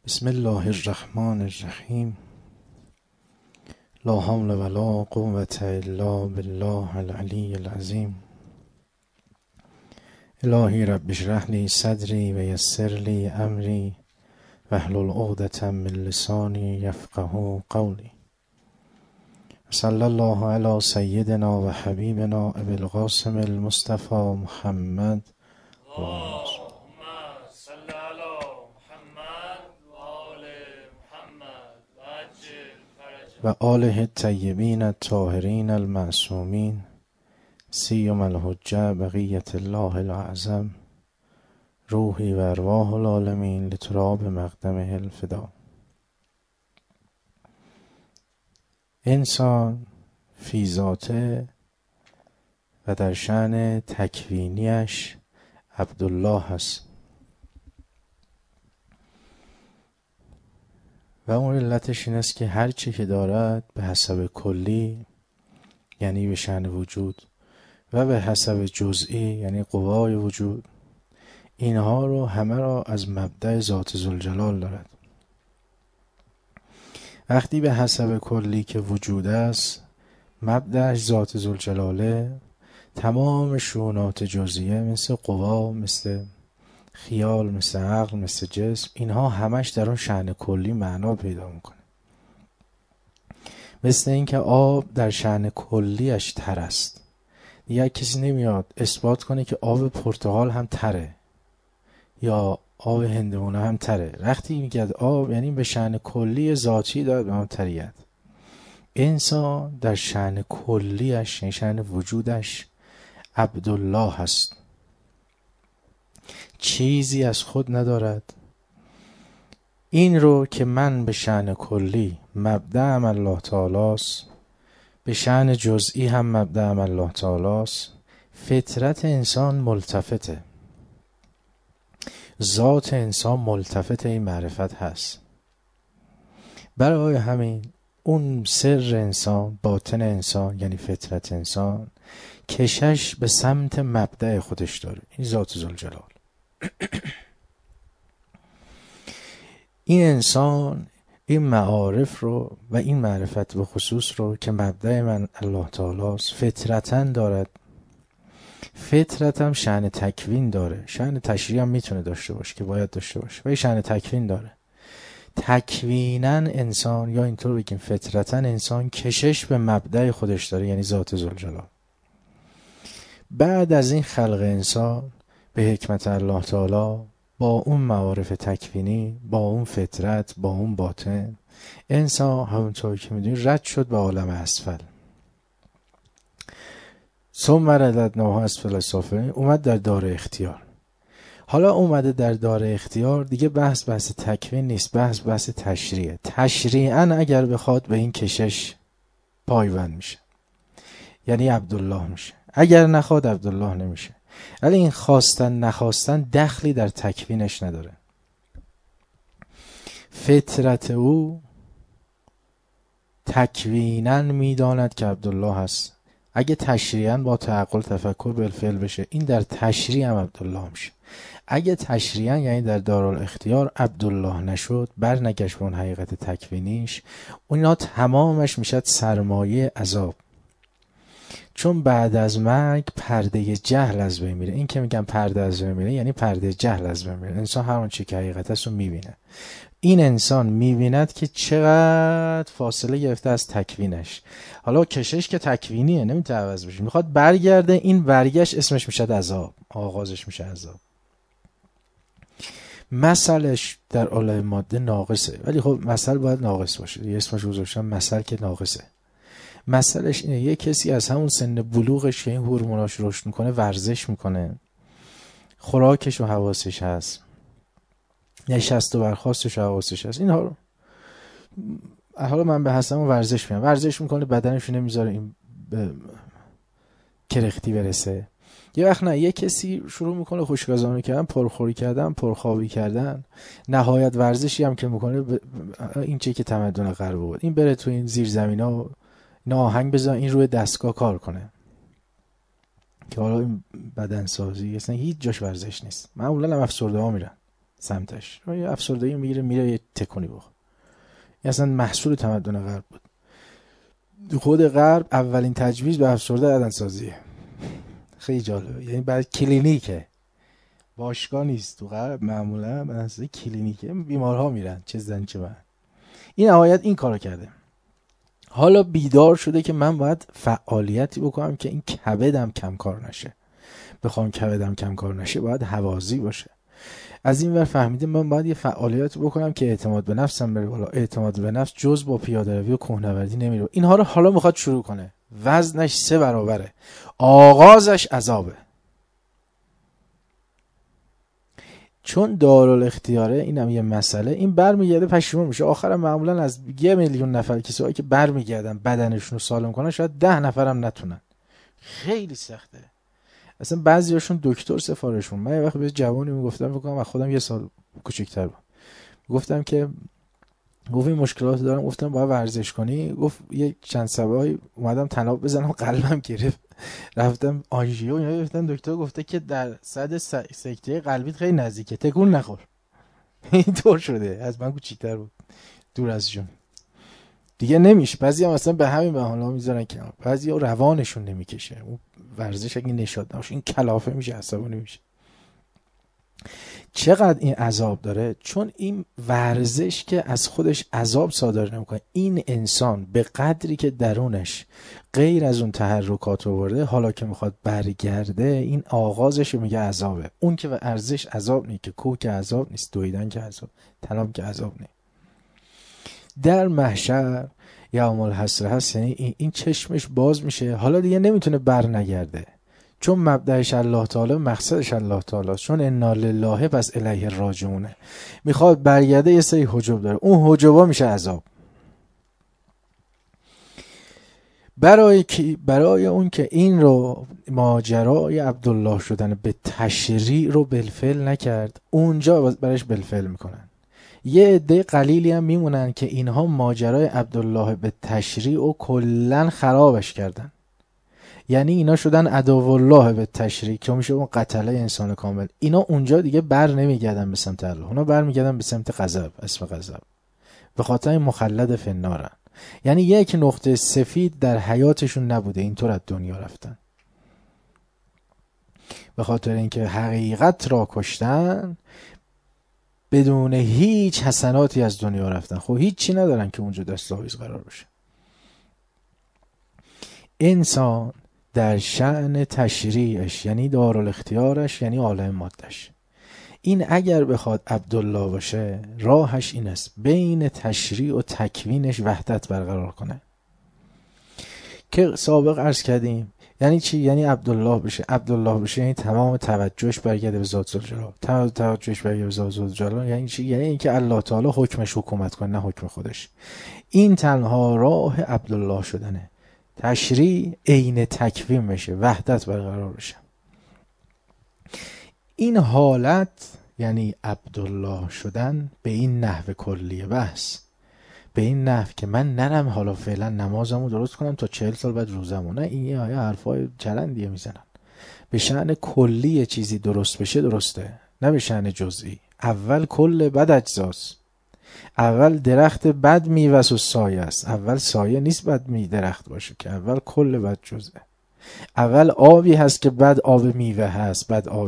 بسم الله الرحمن الرحیم. لا حول ولا قوة الا بالله العلی العظیم. الهی رب اشرح لی صدری و یسر لی امری واحلل عقدة من لسانی یفقهوا قولی. صلی الله علی سیدنا و حبیبنا ابی القاسم المصطفى محمد و آله الطیبین الطاهرین المعصومین سیما الحجة بقیة الله الاعظم روحی و ارواح العالمین لتراب مقدمه الفدا. انسان فی ذاته و در شأن تکوینیش عبدالله هست و اون علتش این است که هر چی که دارد به حسب کلی یعنی به شأن وجود و به حسب جزئی یعنی قوای وجود، اینها رو همه را از مبدأ ذات ذوالجلال دارد. وقتی به حسب کلی که وجود است مبدأش ذات ذوالجلاله، تمام شؤونات جزئیه مثل قوا، مثل خیال، مثل عقل، مثل جسم، اینها همش در اون شأن کلی معنا پیدا میکنه. مثل اینکه آب در شأن کلیش تر است، دیگه کسی نمیاد اثبات کنه که آب پرتقال هم تره یا آب هندوانه هم تره. وقتی میگه آب یعنی به شأن کلی ذاتی داره به اون تریت. انسان در شأن کلیش یعنی شأن وجودش عبدالله هست، چیزی از خود ندارد. این رو که من به شأن کلی مبدأم الله تعالی است، به شأن جزئی هم مبدأم الله تعالی است. فطرت انسان ملتفته، ذات انسان ملتفت این معرفت هست. برای همین اون سر انسان، باطن انسان یعنی فطرت انسان، کشش به سمت مبدأ خودش داره، این ذات ذوالجلال. این انسان این معارف رو و این معرفت به خصوص رو که مبدأ من الله تعالی است فطرتاً دارد. فطرت هم شأن تکوین داره، شأن تشریع هم میتونه داشته باشه که باید داشته باشه، ولی شأن تکوین داره. تکویناً انسان یا اینطور بگیم فطرتاً انسان کشش به مبدأ خودش داره یعنی ذات ذوالجلال. بعد از این خلق انسان به حکمت الله تعالی با اون معارف تکوینی، با اون فطرت، با اون باطن، انسان همونطور که میدونی رد شد به عالم اسفل. ثم رددناه اسفل سافلین، اومد در دار اختیار. حالا اومده در دار اختیار، دیگه بحث تکوین نیست، بحث تشریعه. تشریعاً اگر بخواد به این کشش پایبند میشه یعنی عبدالله میشه، اگر نخواد عبدالله نمیشه. ولی این خواستن نخواستن دخلی در تکوینش نداره. فطرت او تکویناً میداند که عبدالله هست. اگه تشریعاً با تعقل تفکر بالفعل بشه، این در تشریع هم عبدالله میشه. اگه تشریعاً یعنی در دارالاختیار عبدالله نشد، بر نگشت به اون حقیقت تکوینیش، اونا تمامش میشد سرمایه عذاب. چون بعد از مرگ پرده جهل از بین میره. این که میگم پرده از بین میره یعنی پرده جهل از بین میره. انسان هر چی که حقیقت است رو میبینه. این انسان میبیند که چقدر فاصله گرفته از تکوینش. حالا کشش که تکوینیه نمیتونه عوض بشه، میخواد برگرده، این برگشت اسمش میشه عذاب، آغازش میشه عذاب. مثلش در عالم ماده ناقصه، ولی خب مثل باید ناقص باشه، یه اسمش گذاشتم مثل که ناقصه. مثلش اینه یه کسی از همون سن بلوغش که این هورموناش رشد میکنه ورزش میکنه، خوراکش و حواسش هست، نشست و برخاستش و حواسش هست، اینها رو حالا من به حسب ورزش میکنم، ورزش میکنه، بدنش نمیذاره این به کرختی برسه. یه وقت نه، یه کسی شروع میکنه خوشگذرانی کردن، پرخوری کردن، پرخوابی کردن، نهایت ورزشی هم که میکنه این چه که تمدن غرب بود، این بره تو این زیرزمینا نه آهنگ بزن، این روی دستگاه کار کنه که حالا این بدن سازی اصلا هیچ جاش ورزش نیست. معمولا هم افسرده ها میرن سمتش، یه افسردگی میگیره میره یه تکونی بخوره. این اصلا محصول تمدن غرب بود. خود غرب اولین تجویز به افسرده بدنسازیه. خیلی جالبه، یعنی بعد کلینیکه، باشگاه نیست تو غرب، معمولا بدنسازی کلینیکه، بیمارها میرن چه زن چه من. این نهایت این کارو کرده. حالا بیدار شده که من باید فعالیتی بکنم که این کبدم کم کار نشه. بخوام کبدم کم کار نشه باید هوازی باشه. از این ور فهمیده من باید یه فعالیتی بکنم که اعتماد به نفسم بره بالا. اعتماد به نفس جز با پیاده روی و کوهنوردی نمیره. اینها رو حالا میخواد شروع کنه. وزنش 3 برابره. آغازش عذابه. چون دارالاختیاره، اینم یه مسئله. این برمیگرده پشیمون میشه. آخرم معمولا از 1 میلیون نفر کسایی که برمیگردن بدنشون رو سالم کنن شاید 10 نفرم نتونن. خیلی سخته. اصلا بعضیاشون دکتر سفارشون. من یه وقت به جوانی میگفتم، فکر کنم خودم 1 سال کوچیک‌تر بود، گفتم که گفت این مشکلات دارم. گفتم باید ورزش کنی. گفت یه چند سبایی اومدم طناب بزنم قلبم گرفت، رفتم آنژیو اینا گفتن. دکتر گفته که در صد سکته قلبیت خیلی نزدیکه، تکون نخور. اینطور شده. از من کوچیک‌تر بود، دور از جون. دیگه نمیشه. بعضی هم اصلا به همین بهانه‌ها میذارن کنار. بعضی ها روانشون نمیکشه. اون ورزش اگه نشاد نباشه این کلافه میشه، عصبانی میشه. چقدر این عذاب داره؟ چون این ورزش که از خودش عذاب صادر نمیکنه. این انسان به قدری که درونش غیر از اون تحرکات آورده، حالا که میخواد برگرده این آغازش رو میگه عذابه. اون که ورزش عذاب نیست، که کوه که عذاب نیست، دویدن که عذاب، طناب که عذاب نیست. در محشر یوم الحسره هست، یعنی این چشمش باز میشه، حالا دیگه نمیتونه بر نگرده. چون مبدأش الله تعالی، مقصدش الله تعالی، چون انا لله پس الیه راجعونه. میخواد برگرده، یه سری حجب داره، اون حجبا میشه عذاب. برای اون که این رو ماجرای عبدالله شدن به تشریع رو بالفعل نکرد، اونجا برایش بالفعل میکنن. یه عده قلیلی هم میمونن که اینها ماجرای عبدالله به تشریع رو کلن خرابش کردن. یعنی اینا شدن عدو الله به تشریع، که میشه اون قتله انسان کامل. اینا اونجا دیگه بر نمیگردن به سمت الله، اونا بر میگردن به سمت غضب، اسم غضب. به خاطر این مخلد فی النارن. یعنی یک نقطه سفید در حیاتشون نبوده، اینطور از دنیا رفتن. به خاطر اینکه حقیقت را کشتن، بدون هیچ حسناتی از دنیا رفتن. خب هیچی ندارن که اونجا دستاویز قرار بشه. انسان در شأن تشریعش، یعنی دارالاختیارش، یعنی عالم مادهش، این اگر بخواد عبدالله باشه، راهش این است بین تشریع و تکوینش وحدت برقرار کنه. که سابق عرض کردیم یعنی چی؟ یعنی عبدالله بشه. عبدالله بشه یعنی تمام توجهش برگرده به ذات ذوالجلال. تمام توجهش برگرده به ذات ذوالجلال یعنی چی؟ یعنی اینکه الله تعالی حکمش حکومت کنه، نه حکم خودش. این تنها راه عبدالله شدنه. تشریع عین تکوین بشه، وحدت برقرار بشه. این حالت یعنی عبدالله شدن به این نحو کلیه بحث. به این نحو که من نرم حالا فعلا نمازمو درست کنم تا 40 سال بعد روزمو. نه، این یه حرفای چرندیه میزنن. به شأن کلی چیزی درست بشه درسته، نه به شأن جزئی. اول کل بعد اجزاست. اول درخت بد میوه و سایه است. اول سایه نیست بد درخت باشه، که اول کل بعد جزءه. اول آبی هست که بعد آب میوه هست، بعد آب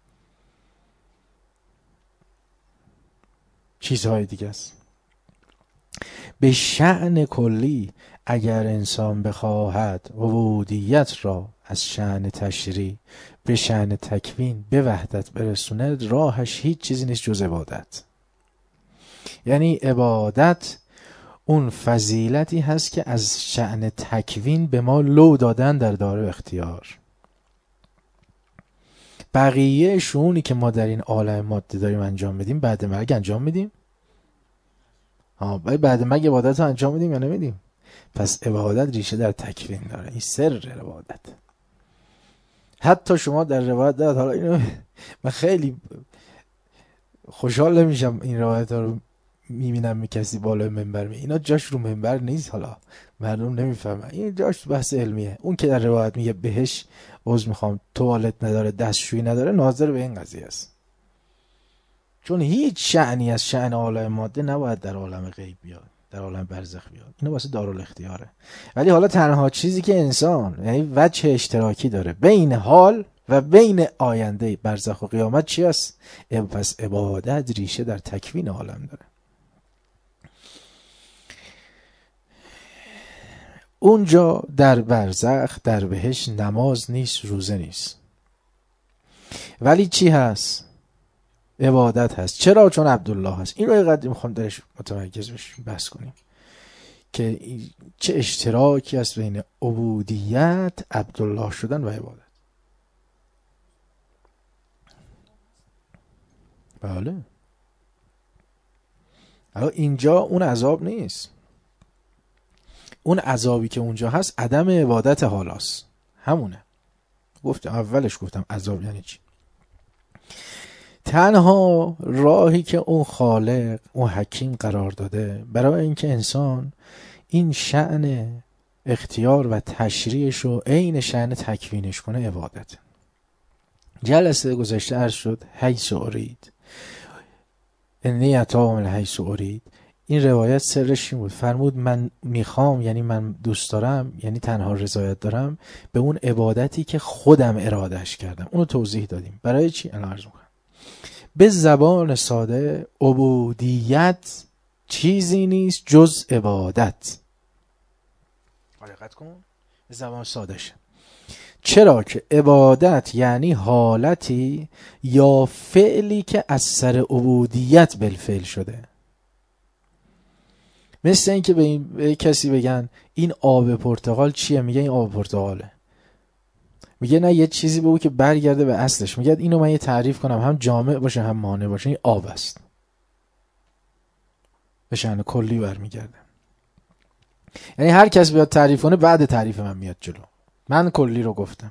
چیزهای دیگه است. به شأن کلی اگر انسان بخواهد عبودیت را از شأن تشریع به شأن تکوین به وحدت برسونه، راهش هیچ چیزی نیست جز عبادت. یعنی عبادت اون فضیلتی هست که از شأن تکوین به ما لو دادن در دار اختیار. بقیه شؤونی که ما در این عالم ماده داریم انجام بدیم، بعد مرگ انجام میدیم. بعد مرگ عبادت رو انجام میدیم یا نمیدیم؟ پس عبادت ریشه در تکوین داره. این سر عبادت. حتی شما در روایت دارد، حالا اینو من خیلی خوشحال نمیشم این روایت ها رو میبینم می کسی بالای منبر اینا جاش رو منبر نیست، حالا مردم نمیفهمن، این جاش بحث علمیه. اون که در روایت میگه بهش عذر میخوام توالت نداره، دستشویی نداره، ناظر به این قضیه است. چون هیچ شأنی از شأن عالم ماده نباید در عالم غیب بیاد، در عالم برزخ بیاد. اینو واسه دارالاختیاره. ولی حالا تنها چیزی که انسان یعنی وجه اشتراکی داره بین حال و بین آینده برزخ و قیامت چی است؟ پس عبادت ریشه در تکوین عالم داره. اونجا در برزخ در بهشت نماز نیست، روزه نیست، ولی چی هست؟ عبادت هست. چرا؟ چون عبدالله هست. این رو اینقدر میخوام درش متمرکز بشیم بحث کنیم که چه اشتراکی هست بین عبودیت، عبدالله شدن و عبادت. بله. حالا اینجا اون عذاب نیست. اون عذابی که اونجا هست عدم عبادت حالاست. همونه. اولش گفتم عذاب یعنی چی. تنها راهی که اون خالق، اون حکیم قرار داده برای اینکه انسان این شأن اختیار و تشریعش رو عین شأن تکوینش کنه عبادت. جلسه گذشته عرض شد حیث ارید، انی اتاهم الحیث ارید. این روایت سرش این بود، فرمود من میخوام، یعنی من دوست دارم، یعنی تنها رضایت دارم به اون عبادتی که خودم ارادهش کردم. اونو توضیح دادیم. برای چی؟ الان عرض میکنم. به زبان ساده عبودیت چیزی نیست جز عبادت. دقت کن، به زبان ساده شه. چرا که عبادت یعنی حالتی یا فعلی که از سر عبودیت بالفعل شده. مثل این که به کسی بگن این آب پرتقال چیه، میگه این آب پرتقاله. میگه نه یه چیزی بگو که برگرده به اصلش. میگه اینو من یه تعریف کنم هم جامع باشه هم مانع باشه، این آب است، به شأن کلی برمیگرده. یعنی هر کس بیاد تعریف کنه بعد تعریف من میاد جلو. من کلی رو گفتم.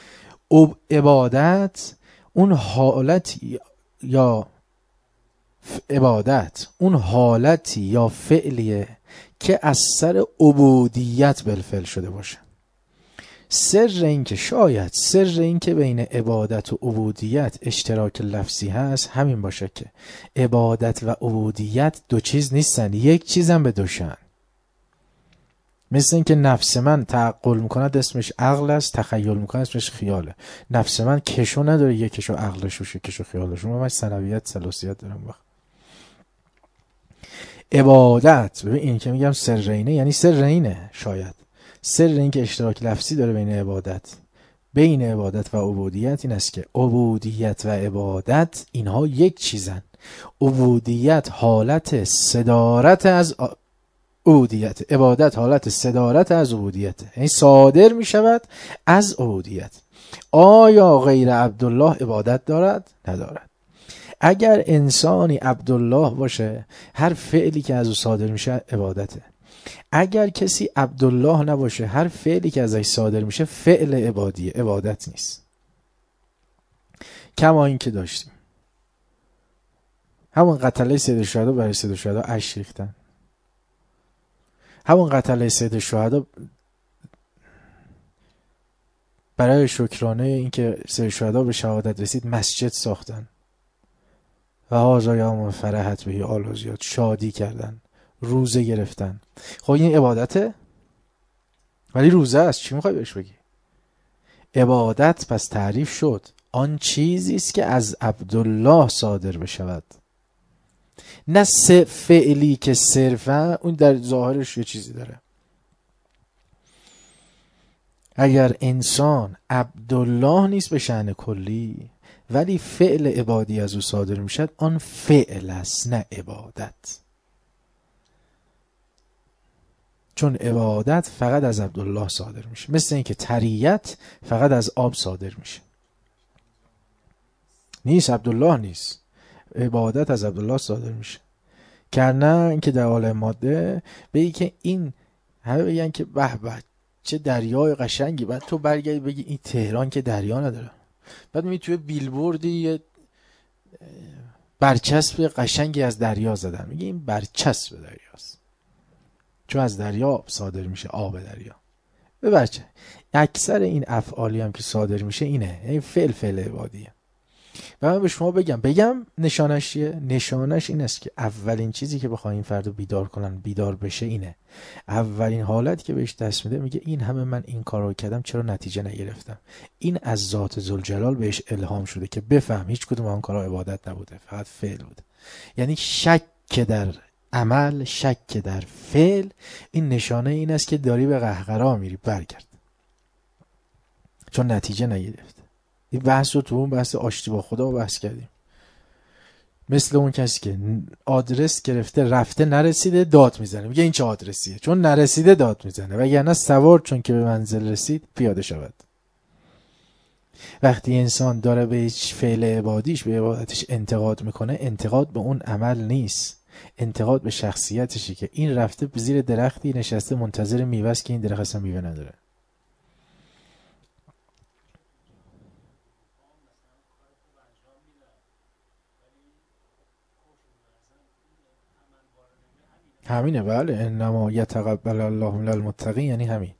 عبادت اون حالتی یا عبادت اون حالتی یا فعلیه که از سر عبودیت بالفعل شده باشه. سر این که شاید سر این که بین عبادت و عبودیت اشتراک لفظی هست همین باشه که عبادت و عبودیت دو چیز نیستن، یک چیزن به دوشن. مثل این که نفس من تعقل میکند اسمش عقل است، تخیل میکنه اسمش خیاله. نفس من کشو نداره، یه کشو عقلش و کشو خیالش. من ثنویت ثلاثیت دارم. وقت عبادت ببین این که میگم سرینه یعنی سرینه، شاید سر این که اشتراک لفظی داره بین عبادت و عبودیت این است که عبودیت و عبادت اینها یک چیزن. عبودیت حالت صدارت از عبودیت، عبادت حالت صدارت از عبودیت، یعنی صادر می شود از عبودیت. آیا غیر عبدالله عبادت دارد؟ ندارد. اگر انسانی عبدالله باشه هر فعلی که از او صادر میشه عبادته. اگر کسی عبدالله نباشه هر فعلی که ازش صادر میشه فعل عبادیه، عبادت نیست. کما این که داشتیم همون قتله سید الشهدا برای سید الشهدا اشک ریختن، همون قتله سید الشهدا برای شکرانه اینکه سید الشهدا به شهادت رسید مسجد ساختن و هازا یوم فرحت بهی آل زیاد، شادی کردن، روزه گرفتن. خب این عبادته؟ ولی روزه است. چی میخوای بهش بگی؟ عبادت پس تعریف شد آن چیزی است که از عبدالله صادر بشود، نه فعلی که صرفا اون در ظاهرش یه چیزی داره. اگر انسان عبدالله نیست به شأن کلی ولی فعل عبادی از او صادر میشد، آن فعل است نه عبادت. چون عبادت فقط از عبدالله صادر میشه، مثل اینکه طریت فقط از آب صادر میشه. نیست، عبدالله نیست، عبادت از عبدالله صادر میشه. کرنه اینکه در عالم ماده بگی که این همه بگن که به به چه دریای قشنگی، بعد تو برگردی بگی این تهران که دریا نداره. بعد می توی بیلبوردی یه برچسب قشنگی از دریا زدن، میگه این برچسب دریاست چون از دریا صادر میشه، آب دریا. ببرچه اکثر این افعالی هم که صادر میشه اینه، این فعل عبادیه. و من به شما بگم نشانش چیه؟ نشانش این است که اولین چیزی که بخواه این فرد رو بیدار کنن، بیدار بشه اینه. اولین حالت که بهش دست میده میگه این همه من این کار رو کردم چرا نتیجه نگرفتم؟ این از ذات ذوالجلال بهش الهام شده که بفهم هیچ کدوم آن کارها عبادت نبوده، فقط فعل بوده. یعنی شک در عمل، شک در فعل، این نشانه این است که داری به قهقرا میری، برگرد، چون نتیجه نگرفته. این بحث رو تو اون بحث آشتی با خدا بحث کردیم. مثل اون کسی که آدرس گرفته رفته نرسیده داد میزنه، میگه این چه آدرسیه؟ چون نرسیده داد میزنه، وگرنه سوار چون که به منزل رسید پیاده شود. وقتی انسان داره به هیچ فعل عبادیش، به عبادتش انتقاد میکنه، انتقاد به اون عمل نیست، انتقاد به شخصیتشه که این رفته زیر درختی نشسته منتظر میوه است که این درخت اصلا میوه نداره. همینه، بله، انما یتقبل الله من المتقین، یعنی همین.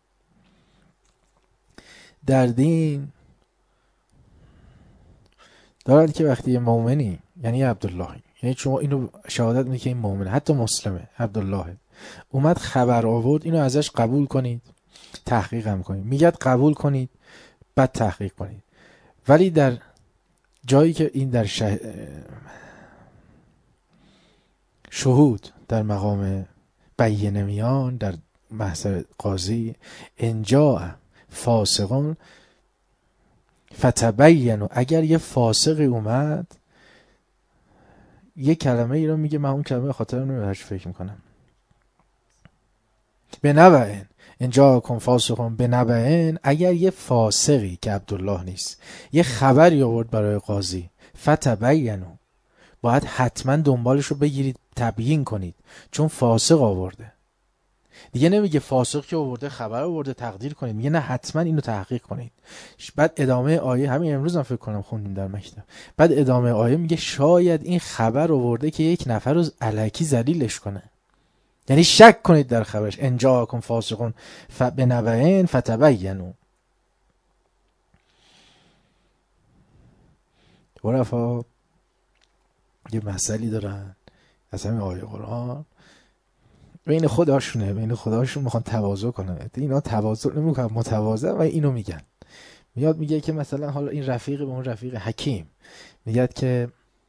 در دین دارد که وقتی یه مؤمنی، یعنی عبدالله، یعنی شما اینو شهادت میدید که این مؤمنه، حتی مسلمه، عبدالله اومد خبر آورد، اینو ازش قبول کنید، تحقیق هم کنید. میگه قبول کنید بعد تحقیق کنید. ولی در جایی که این در شهود در مقام بیینه میان، در محضر قاضی، انجا فاسقون فتبینوا، اگر یه فاسقی اومد یه کلمه ای رو میگه، من اون کلمه خاطر نمیدهش فکر میکنم، به نبعین انجا کن فاسقون به نبعین، اگر یه فاسقی که عبدالله نیست یه خبری آورد برای قاضی، فتبینوا، باید حتما دنبالش رو بگیرید، تبیین کنید، چون فاسق آورده. دیگه نمیگه فاسق که آورده خبر آورده تقدیر کنید، میگه نه حتما اینو تحقیق کنید. بعد ادامه آیه، همین امروز هم فکر کنم خوندیم در مکتب، بعد ادامه آیه میگه شاید این خبر آورده که یک نفر رو الکی ذلیلش کنه، یعنی شک کنید در خبرش. انجاکم فاسقون بنبأ فتبینوا. عرفا یه مسئله دارن از همین آیه قرآن، بین خودشون میخوان تواضع کنن. اینا تواضع نمیکنن، متواضع، و اینو میگن. میگه که مثلا حالا این رفیق به اون رفیق حکیم میگه که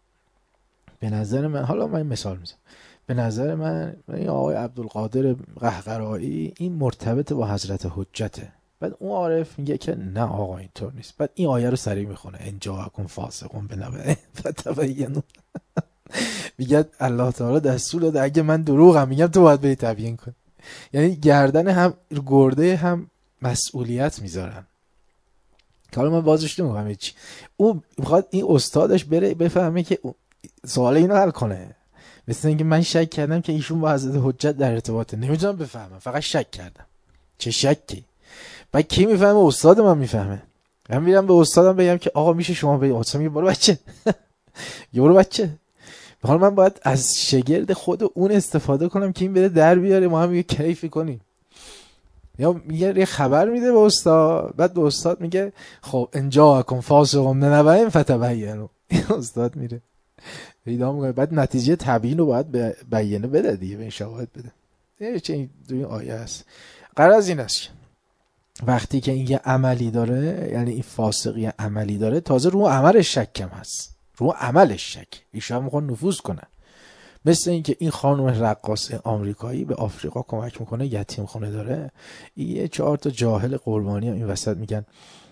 به نظر من، حالا من مثال میزنم، به نظر من این آقای عبدالقادر قهقرایی این مرتبط با حضرت حجته. بعد اون عارف میگه که نه آقا اینطور نیست. بعد این آیه رو سریع میخونه، ان جاءکم فاسقون بنبأ فتبینوا. میگه الله تعالی دستور داده اگه من دروغم میگم تو باید بری تبیین کن. یعنی گردن هم گرده هم مسئولیت میذارن. که حالا من بازش نمیگم هیچ. اون میخواد این استادش بره بفهمه که سوال اینو حل کنه. مثل اینکه من شک کردم که ایشون با حضرت حجت در ارتباطه، نمیتونم بفهمم، فقط شک کردم. چه شکی؟ بعد کی میفهمه؟ استاد من میفهمه. من میرم به استادم بگم که آقا میشه شما به استاد میگه برو بچه. برو بچه. حالا من باید از شگرد خود اون استفاده کنم که این بده در بیاره، ما هم یه کیفی کنیم. یا میگه یه خبر میده به استاد، بعد به استاد میگه خب انجاکم فاسقون بنبأ فتبینوا. استاد میره پیدا میکنه، بعد نتیجه تبیین رو باید بیانه بده دیگه، به این شواهد بده. چه این آیه هست. غرض این است وقتی که این یه عملی داره، یعنی این فاسقی عملی داره، تازه رو عملش شکم هست، رو عملش شک، ایشان میخوان نفوذ کنن. مثل اینکه این خانم رقاص آمریکایی به آفریقا کمک میکنه، یتیم خونه داره، یه 4 تا جاهل قربانی هم این وسط میگن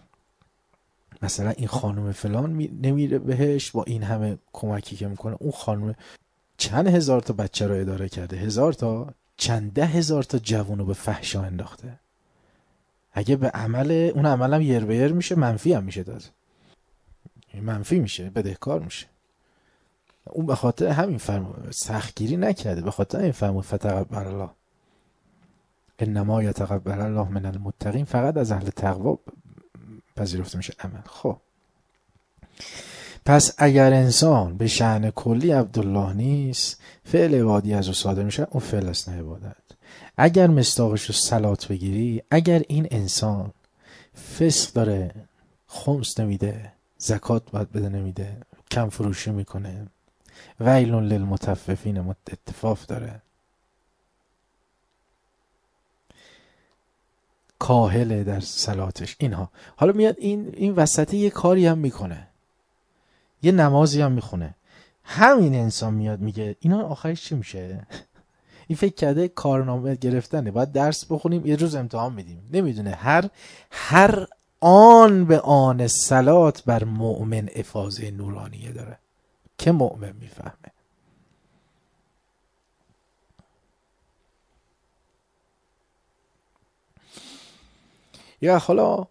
مثلا این خانم فلان نمیره بهش با این همه کمکی که میکنه، اون خانم چند هزار تا بچه رو اداره کرده، 1000 تا، چند 10,000 تا جوون رو به فحشا انداخته. اگه به عمل اون عمل هم یر به یر میشه، منفی هم میشه، تازه منفی میشه، بدهکار میشه. اون به خاطر همین فرمود، سختگیری نکرده، به خاطر این فرمود فتقبل الله، انما یتقبل الله من المتقین، فقط از اهل تقوا پذیرفته میشه عمل. خب پس اگر انسان به شأن کلی عبدالله نیست، فعل عبادی از او صادر میشه، اون فعل است نه عبادت. اگر مصداقش رو صلات بگیری، اگر این انسان فسق داره، خمس نمیده، زکات باید بده نمیده، کم فروشی میکنه، ویل للمطففین اتفاق داره، کاهله در صلاتش، اینها. حالا میاد این وسطی یه کاری هم میکنه، یه نمازی هم میخونه. همین انسان میاد میگه اینا آخرش چی میشه؟ این فکر کرده کارنامه گرفتنه، باید درس بخونیم یه روز امتحان میدیم. نمیدونه هر آن به آن صلات بر مؤمن افاضه نورانیه داره که مؤمن میفهمه. یا حالا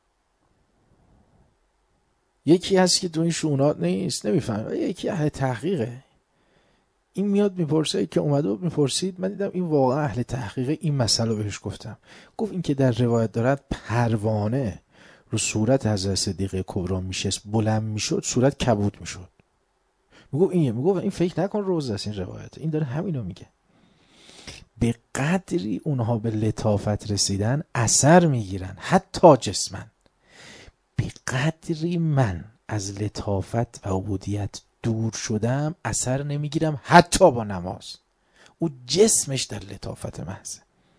یکی هست که تو این شؤونات نیست، نمیفهمه، یکی اهل تحقیقه، این میاد میپرسه که اومده و میپرسید، من دیدم این واقعا اهل تحقیقه، این مسئله رو بهش گفتم. گفت این که در روایت دارد پروانه رو صورت حضرت صدیقه کبری میشست بلند میشد، صورت کبود میشد. میگفت این فکر نکن روز است، این روایت، این داره همینو میگه. به قدری اونها به لطافت رسیدن اثر میگیرن حتی جسمن. به قدری من از لطافت و عبودیت دور شدم اثر نمیگیرم حتی با نماز. او جسمش در لطافت محضه،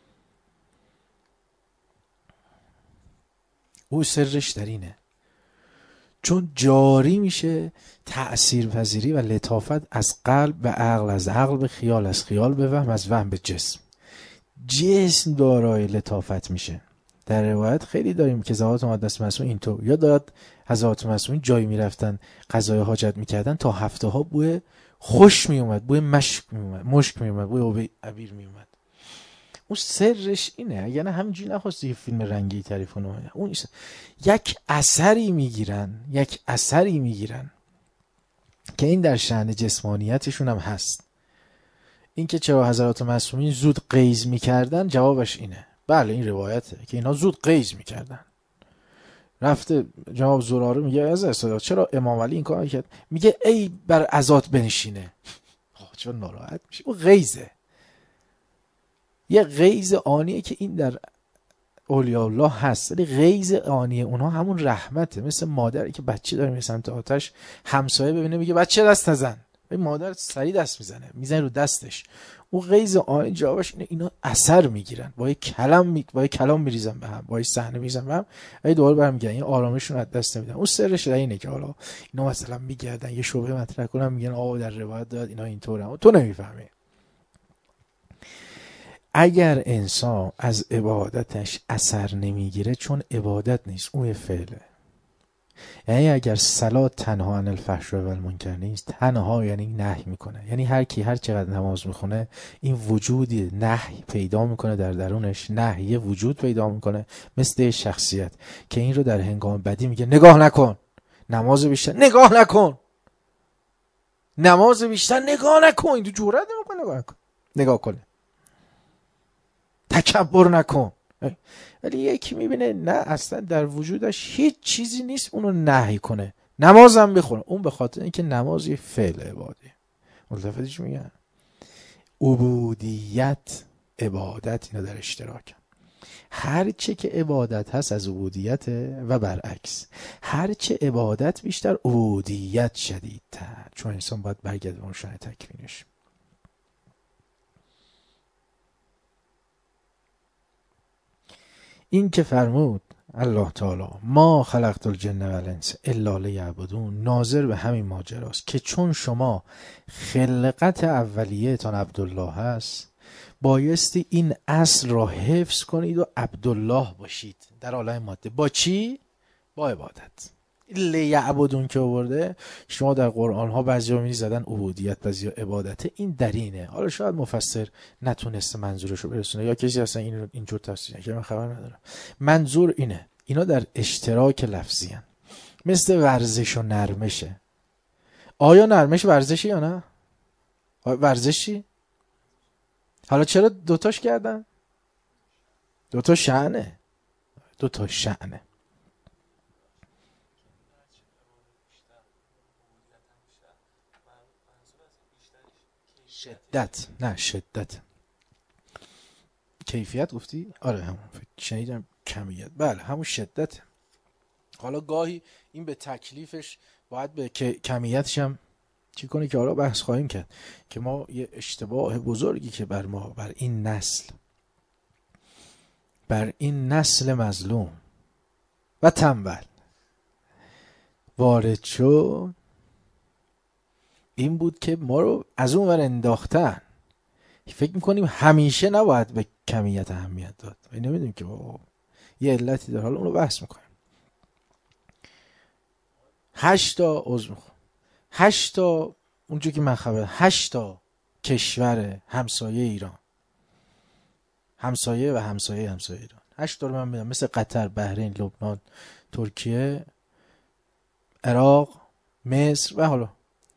او سرش در اینه، چون جاری میشه تأثیر پذیری و لطافت از قلب به عقل، از عقل به خیال، از خیال به وهم، از وهم به جسم. جسم دارای لطافت میشه. در روایت خیلی داریم که ذات مقدس معصوم اینطور، یا داد حضرات معصومین جایی میرفتن قضای حاجت میکردن تا هفته ها بوی خوش میومد، بوی مشک میومد، بوی عبیر میومد. اون سرش اینه، یعنی همینجوری نخواسته یه فیلم رنگی تعریف کنه، اون یک اثری میگیرن که این در شأن جسمانیتشون هم هست. این که چرا حضرات معصومین زود قیز میکردن، جوابش اینه، بله این روایته که اینا زود قیز میکردن. رفته جناب زراره میگه از اصلا چرا امام علی این کار کرد؟ میگه ای بر عزات بنشینه. چون ناراحت میشه، او غیظه، یه غیظ آنیه که این در اولیاء الله هست، ولی غیظ آنیه اونها همون رحمته. مثل مادری که بچه داره میره سمت آتش، همسایه ببینه میگه بچه دست نزن، مادر سریع دست میزنه رو دستش. اون غیظ آنی جوابش اینه، اینا اثر میگیرن، با یک کلام میریزن به هم، با یک صحنه میریزن به هم، ای دوباره برمیگردن، این آرامشون از دست نمیدن. اون سرش اینه که حالا اینا مثلا میگردن یه شبهه مطرح کنن، میگن آقا در روایت داد اینا اینطورن، تو نمیفهمی. اگر انسان از عبادتش اثر نمیگیره، چون عبادت نیست، اون فعله. یعنی اگر صلات تنها عن الفحشاء و المنکر نیست، تنها یعنی نهی میکنه، یعنی هر کی هر چقدر نماز میخونه این وجودی نهی پیدا میکنه، در درونش نهی وجود پیدا میکنه، مثل شخصیت که این رو در هنگام بدی میگه نگاه نکن، نماز بیشتر نگاه نکن، نماز بیشتر نگاه نکن، این تو جرئت نمیکنه نگاه کنه، تکبر نکن. ولی یکی میبینه نه، اصلا در وجودش هیچ چیزی نیست اونو نهی کنه، نمازم بخونه، اون به خاطر اینکه نماز یه فعل عبادی. ملتفتش میگن عبودیت عبادت اینا در اشتراکن. هر چه که عبادت هست از عبودیت و برعکس، هر چه عبادت بیشتر عبودیت شدیدتر، چون انسان باید برگرده به اون شأن تکوینش. این که فرمود الله تعالی ما خلقت الجن و الانس الا لیعبدون، ناظر به همین ماجراست که چون شما خلقت اولیه تان عبدالله هست، بایستی این اصل را حفظ کنید و عبدالله باشید در عالم ماده. با چی؟ با عبادت. لیعبدون که آورده، شما در قرآن ها بعضی ها زدن عبودیت، بعضی ها عبادت، این در اینه. حالا شاید مفسر نتونسته منظورش رو برسونه، یا کسی اصلا اینجور تفسیر نکرده، من خبر ندارم. منظور اینه اینا در اشتراک لفظی هن. مثل ورزش و نرمشه. آیا نرمش ورزشی یا نه؟ ورزشی؟ حالا چرا دوتاش کردن؟ دوتا شأنه. شدت کیفیت گفتی؟ آره همون شنیدم کمیت، بله همون شدت. حالا گاهی این به تکلیفش باید به کمیتش هم چی کنه که حالا بحث خواهیم کرد که ما یه اشتباه بزرگی که بر ما، بر این نسل مظلوم و تنبل وارد شد این بود که ما رو از اون ور انداختن. فکر میکنیم همیشه نباید به کمیت اهمیت داد و نمیدونیم که یه علتی داره. حالا اون رو بحث میکنیم. 8 تا اونجا که من خبر 8 تا کشور همسایه ایران، همسایه ایران 8 تا رو من میدونم، مثل قطر، بحرین، لبنان، ترکیه، عراق، مصر و حالا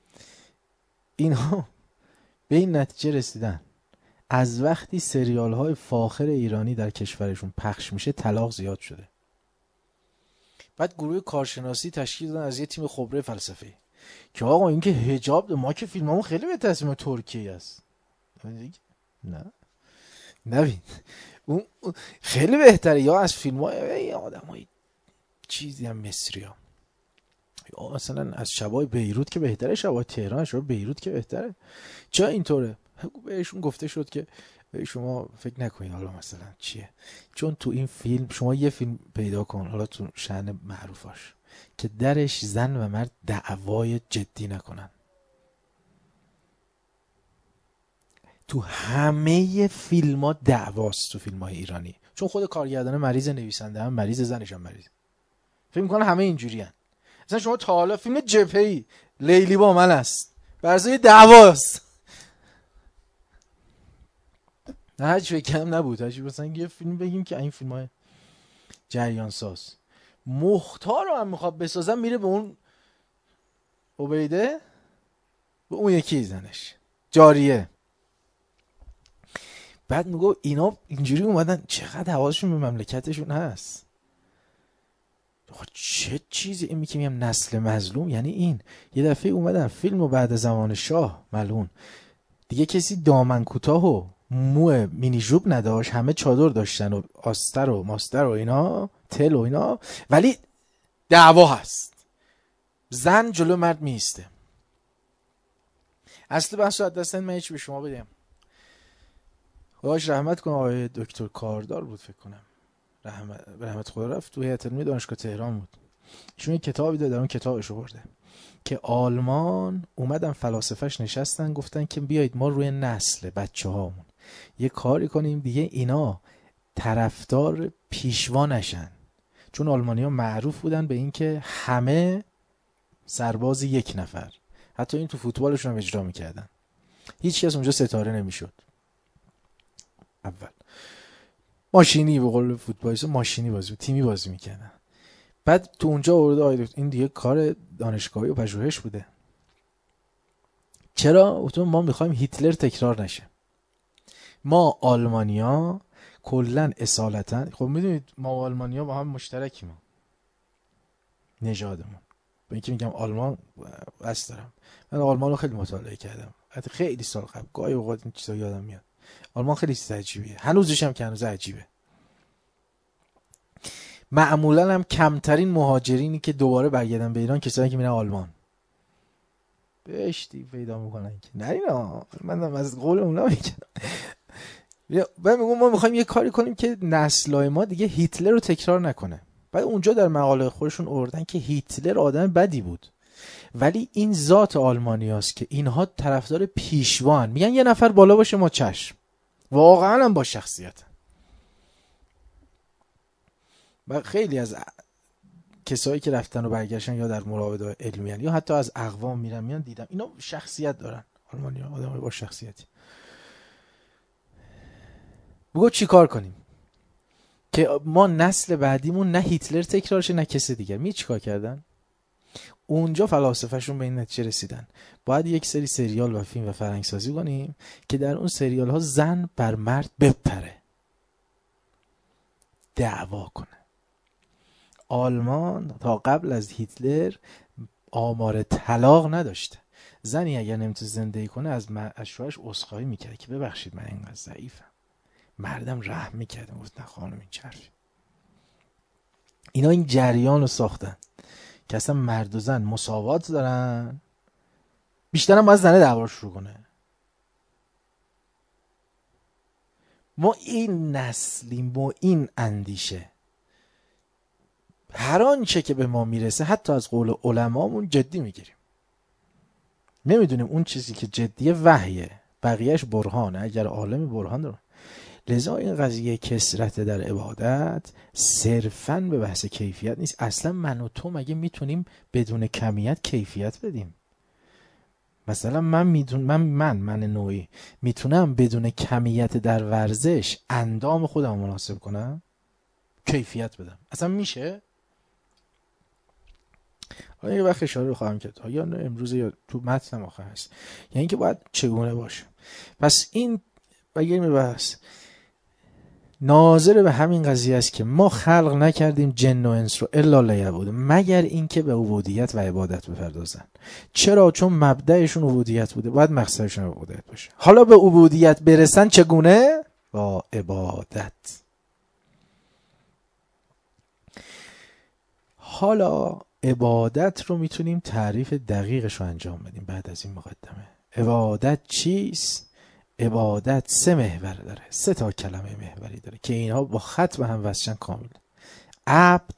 اینها به این نتیجه رسیدن از وقتی سریال های فاخر ایرانی در کشورشون پخش میشه طلاق زیاد شده. بعد گروه کارشناسی تشکیل دادن از یه تیم خبره فلسفی که آقا این که حجاب ما که فیلممون خیلی به تصمیم ترکیه است. نه نبین اون خیلی بهتره، یا از فیلم های آدم های چیزی هم مصری ها، یا مثلا از شبای بیروت که بهتره، شبای تهران، شبای بیروت که بهتره. چرا اینطوره؟ بهشون گفته شد که شما فکر نکنید حالا مثلا چیه، چون تو این فیلم شما یه فیلم پیدا کن حالا تو شأن معروفاش که درش زن و مرد دعوای جدی نکنن. تو همه فیلم ها دعواست تو فیلم های ایرانی، چون خود کارگردان مریض، نویسنده هم مریض، زنش هم مریض. فکر میکنه همه اینجوری هن. مثلا شما تا حالا فیلم جبهه‌ای لیلی با من است برزای دعواست، نه هیچ فکرم نبود. هیچ مثلا یه فیلم بگیم که این فیلم های جریان ساز مختار رو هم میخواد بسازم، میره به اون عبیده، به اون یکی زنش جاریه. بعد میگو اینا اینجوری اومدن چقدر حواسشون به مملکتشون هست. چه چیزی این میگه میگم نسل مظلوم، یعنی این یه دفعه اومدن فیلمو بعد زمان شاه ملعون دیگه کسی دامن کوتاه و مو مینی ژوب نداشت، همه چادر داشتن و آستر و ماستر و اینا، تل و اینا، ولی دعوا هست، زن جلو مرد میسته. اصل بحث رو دستن من هیچ به شما بدیم، خداش رحمت کنه آقای دکتر کاردار بود فکر کنم، رحمت خدا رفت، تو هیئت علمی دانشگاه تهران بود. ایشون یه کتابی داده، اون کتابشو برده که آلمان اومدن فلاسفهش نشستن گفتن که بیایید ما روی نسل بچه هامون یه کاری کنیم دیگه اینا طرفدار پیشوا نشن، چون آلمانی ها معروف بودن به این که همه سرباز یک نفر، حتی این تو فوتبالشون هم اجرا میکردن، هیچ کس اونجا ستاره نمیشد. اول ماشینی، به قول فوتبالیست ماشینی بازی، تیمی بازی میکردن. بعد تو اونجا آورده این دیگه کار دانشگاهی و پژوهش بوده. چرا؟ ما میخوایم هیتلر تکرار نشه. ما آلمانیا کلن اصالتا، خب میدونید ما و آلمانیا با هم مشترکیم، نژادمون. به اینکه میگم آلمان بس دارم، من آلمان رو خیلی مطالعه کردم، حتی خیلی سال قبل، گاهی اوقات این چیزا یادم میاد. آلمان خیلی چیز عجیبیه، هنوزش هم که هنوز عجیبه. معمولا هم کمترین مهاجرینی که دوباره برگردن به ایران کسایی که میرن آلمان بهشتی پیدا میکنن که نه اینا، منم از قول اونا میگم. بعد میگم ما میخوایم یه کاری کنیم که نسلای ما دیگه هیتلر رو تکرار نکنه. بعد اونجا در مقاله خودشون آوردن که هیتلر آدم بدی بود، ولی این ذات آلمانیاست که اینها طرفدار پیشوان، میگن یه نفر بالا باشه ما چشم، واقعا هم با شخصیت. و خیلی از کسایی که رفتن و برگشتن یا در مراودات علمی یا حتی از اقوام میرن میان دیدم اینا شخصیت دارن، آلمانی‌ها آدمای با شخصیتی. بگو چی کار کنیم که ما نسل بعدیمون نه هیتلر تکرار شه نه کسی دیگر. می چی کار کردن؟ اونجا فلاسفه‌شون به این نتیجه رسیدن باید یک سری سریال و فیلم و فرهنگ سازی کنیم که در اون سریال ها زن بر مرد بپره، دعوا کنه. آلمان تا قبل از هیتلر آمار طلاق نداشته. زنی اگر نمیتونه زندگی کنه از شوهرش عذرخواهی میکرد که ببخشید من اینقدر ضعیفم. مردم رحم میکرد، گفت نه خانم این چرفی. اینا این جریان رو ساختن که اصلا مرد و زن مساوات دارن، بیشتر هم باید زنه دعوا شروع کنه. ما این نسلیم با این اندیشه، هر آنچه که به ما میرسه حتی از قول علمامون جدی میگیریم، نمیدونیم اون چیزی که جدیه وحیه، بقیهش برهانه، اگر عالم برهان داره. لذا این قضیه کثرت در عبادت صرفاً به بحث کیفیت نیست. اصلا من و تو مگه میتونیم بدون کمیت کیفیت بدیم؟ مثلا من نوعی میتونم بدون کمیت در ورزش اندام خودم مناسب کنم، کیفیت بدم؟ اصلا میشه؟ حالا یه وقت اشاره خواهم کرد، یا امروز یا تو متن آخر هست، یعنی که باید چگونه باشه. پس این بگیم بحث ناظر به همین قضیه است که ما خلق نکردیم جن و انس رو الا لیعبدون، مگر اینکه به عبودیت و عبادت بپردازن. چرا؟ چون مبدأشون عبودیت بوده، باید مقصدشون عبودیت باشه. حالا به عبودیت برسن چگونه؟ با عبادت. حالا عبادت رو میتونیم تعریف دقیقش رو انجام بدیم بعد از این مقدمه. عبادت چیست؟ عبادت 3 محور داره، 3 تا کلمه محوری داره که اینها با خط به هم وصلن کامل. عبد،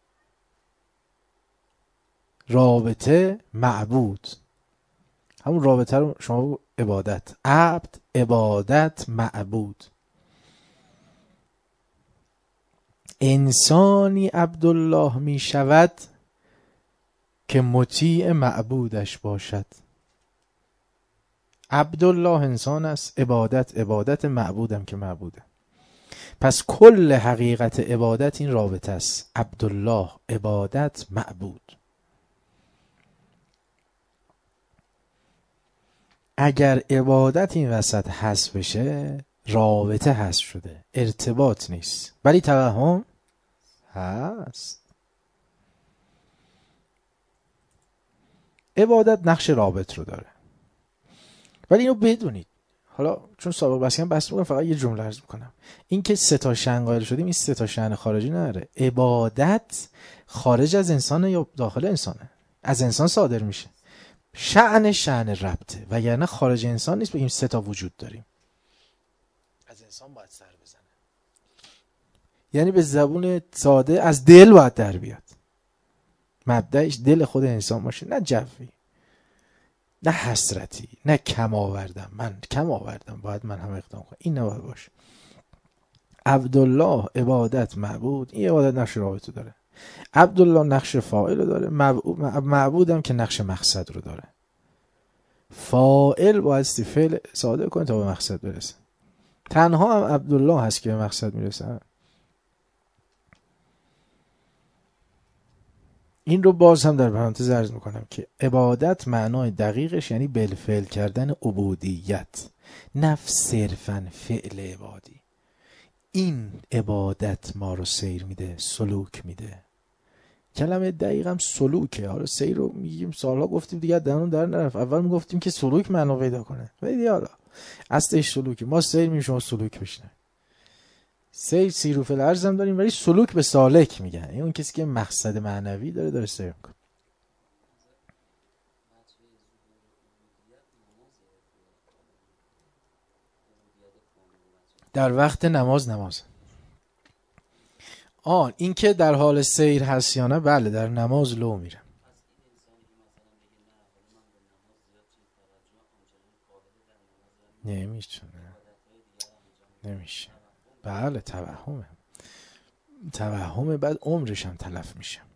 رابطه، معبود. همون رابطه رو شما عبادت، عبد، عبادت، معبود. انسانی عبدالله می شود که مطیع معبودش باشد. عبدالله انسان است، عبادت معبودم که معبوده. پس کل حقیقت عبادت این رابطه است، عبدالله، عبادت، معبود. اگر عبادت این وسط حذف بشه، رابطه حذف شده، ارتباط نیست، ولی توهم هست. عبادت نقش رابط رو داره، ولی اینو بدونید. حالا چون سابق بحث میکنم فقط یه جمله عرض میکنم، این که 3 تا شأن قائل شدیم، این 3 تا شأن خارجی نداره. عبادت خارج از انسانه یا داخل انسانه؟ از انسان صادر میشه. شأن ربطه، وگرنه خارج انسان نیست بگیم 3 تا وجود داریم. از انسان باید سر بزنه، یعنی به زبون ساده از دل باید در بیاد. مبدأش دل خود انسان باشه، نه جوی، نه حسرتی، نه کم آوردم، من کم آوردم باید من هم اقدام کنم، این نباید باشه. عبدالله، عبادت، معبود. این عبادت نقش رابطه داره، عبدالله نقش فاعل رو داره، معبودم که نقش مقصد رو داره. فاعل بایستی فعل صادر کنه تا به مقصد برسه. تنها هم عبدالله هست که به مقصد میرسه. این رو باز هم در پرانتز عرض میکنم که عبادت معنای دقیقش یعنی بالفعل کردن عبودیت، نه صرفاً فعل عبادی. این عبادت ما رو سیر میده، سلوک میده. کلمه دقیقم سلوکه. حالا سیر رو میگیم، سالها گفتیم دیگه درون در نرفت. اول میگفتیم که سلوک معنا پیدا کنه، ولی حالا اصلش سلوکه. ما سیر میگیم، شما سلوک بشنه. سیر و فعل ارز هم داریم، ولی سلوک به سالک میگن، این اون کسی که مقصد معنوی داره سیر میکنه. در وقت نماز این که در حال سیر هست یا نه، بله در نماز لو میره. نمیشه. بله توهمه. بعد عمرش هم تلف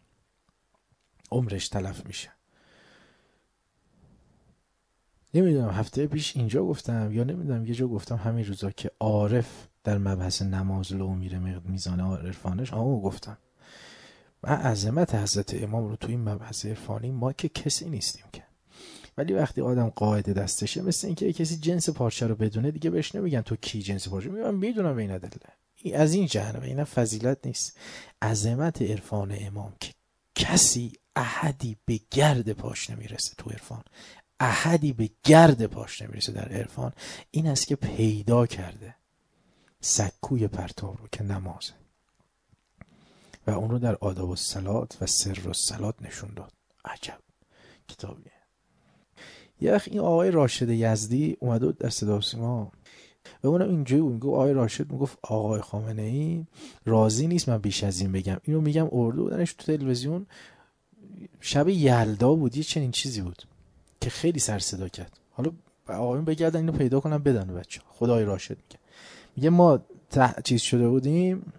میشه. نمیدونم هفته پیش اینجا گفتم یا نمیدونم یه جا گفتم همین روزا که عارف در مبحث نماز لو میره، میزان عرفانش. گفتم من عظمت حضرت امام رو تو این مبحث عرفانی ما که کسی نیستیم که، ولی وقتی آدم قاعده دستشه، مثل اینکه کسی جنس پارچه رو بدونه دیگه بهش نمیگن تو کی جنس پارچه، من میدونم به این دلیل. از این جهنم، این فضیلت نیست. عظمت عرفان امام که کسی احدی به گرد پاش نمیرسه تو عرفان، احدی به گرد پاش نمیرسه در عرفان، این است که پیدا کرده سکوی پرتاب رو که نمازه. و اون رو در آداب الصلات و سر الصلات نشون داد. عجب کتابیه. یه وقت این آقای راشد یزدی اومده بود در صدا و سیما و اونم اینجوری بود، میگفت آقای راشد میگفت آقای خامنه ای راضی نیست من بیش از این بگم. اینو میگم اردو بودنش تو تلویزیون، شب یلدا بود یه چنین چیزی بود که خیلی سر صدا کرد. حالا آقایون بگردن اینو پیدا کنن بدن بچه. خدای راشد میگه ما چیز شده بودیم.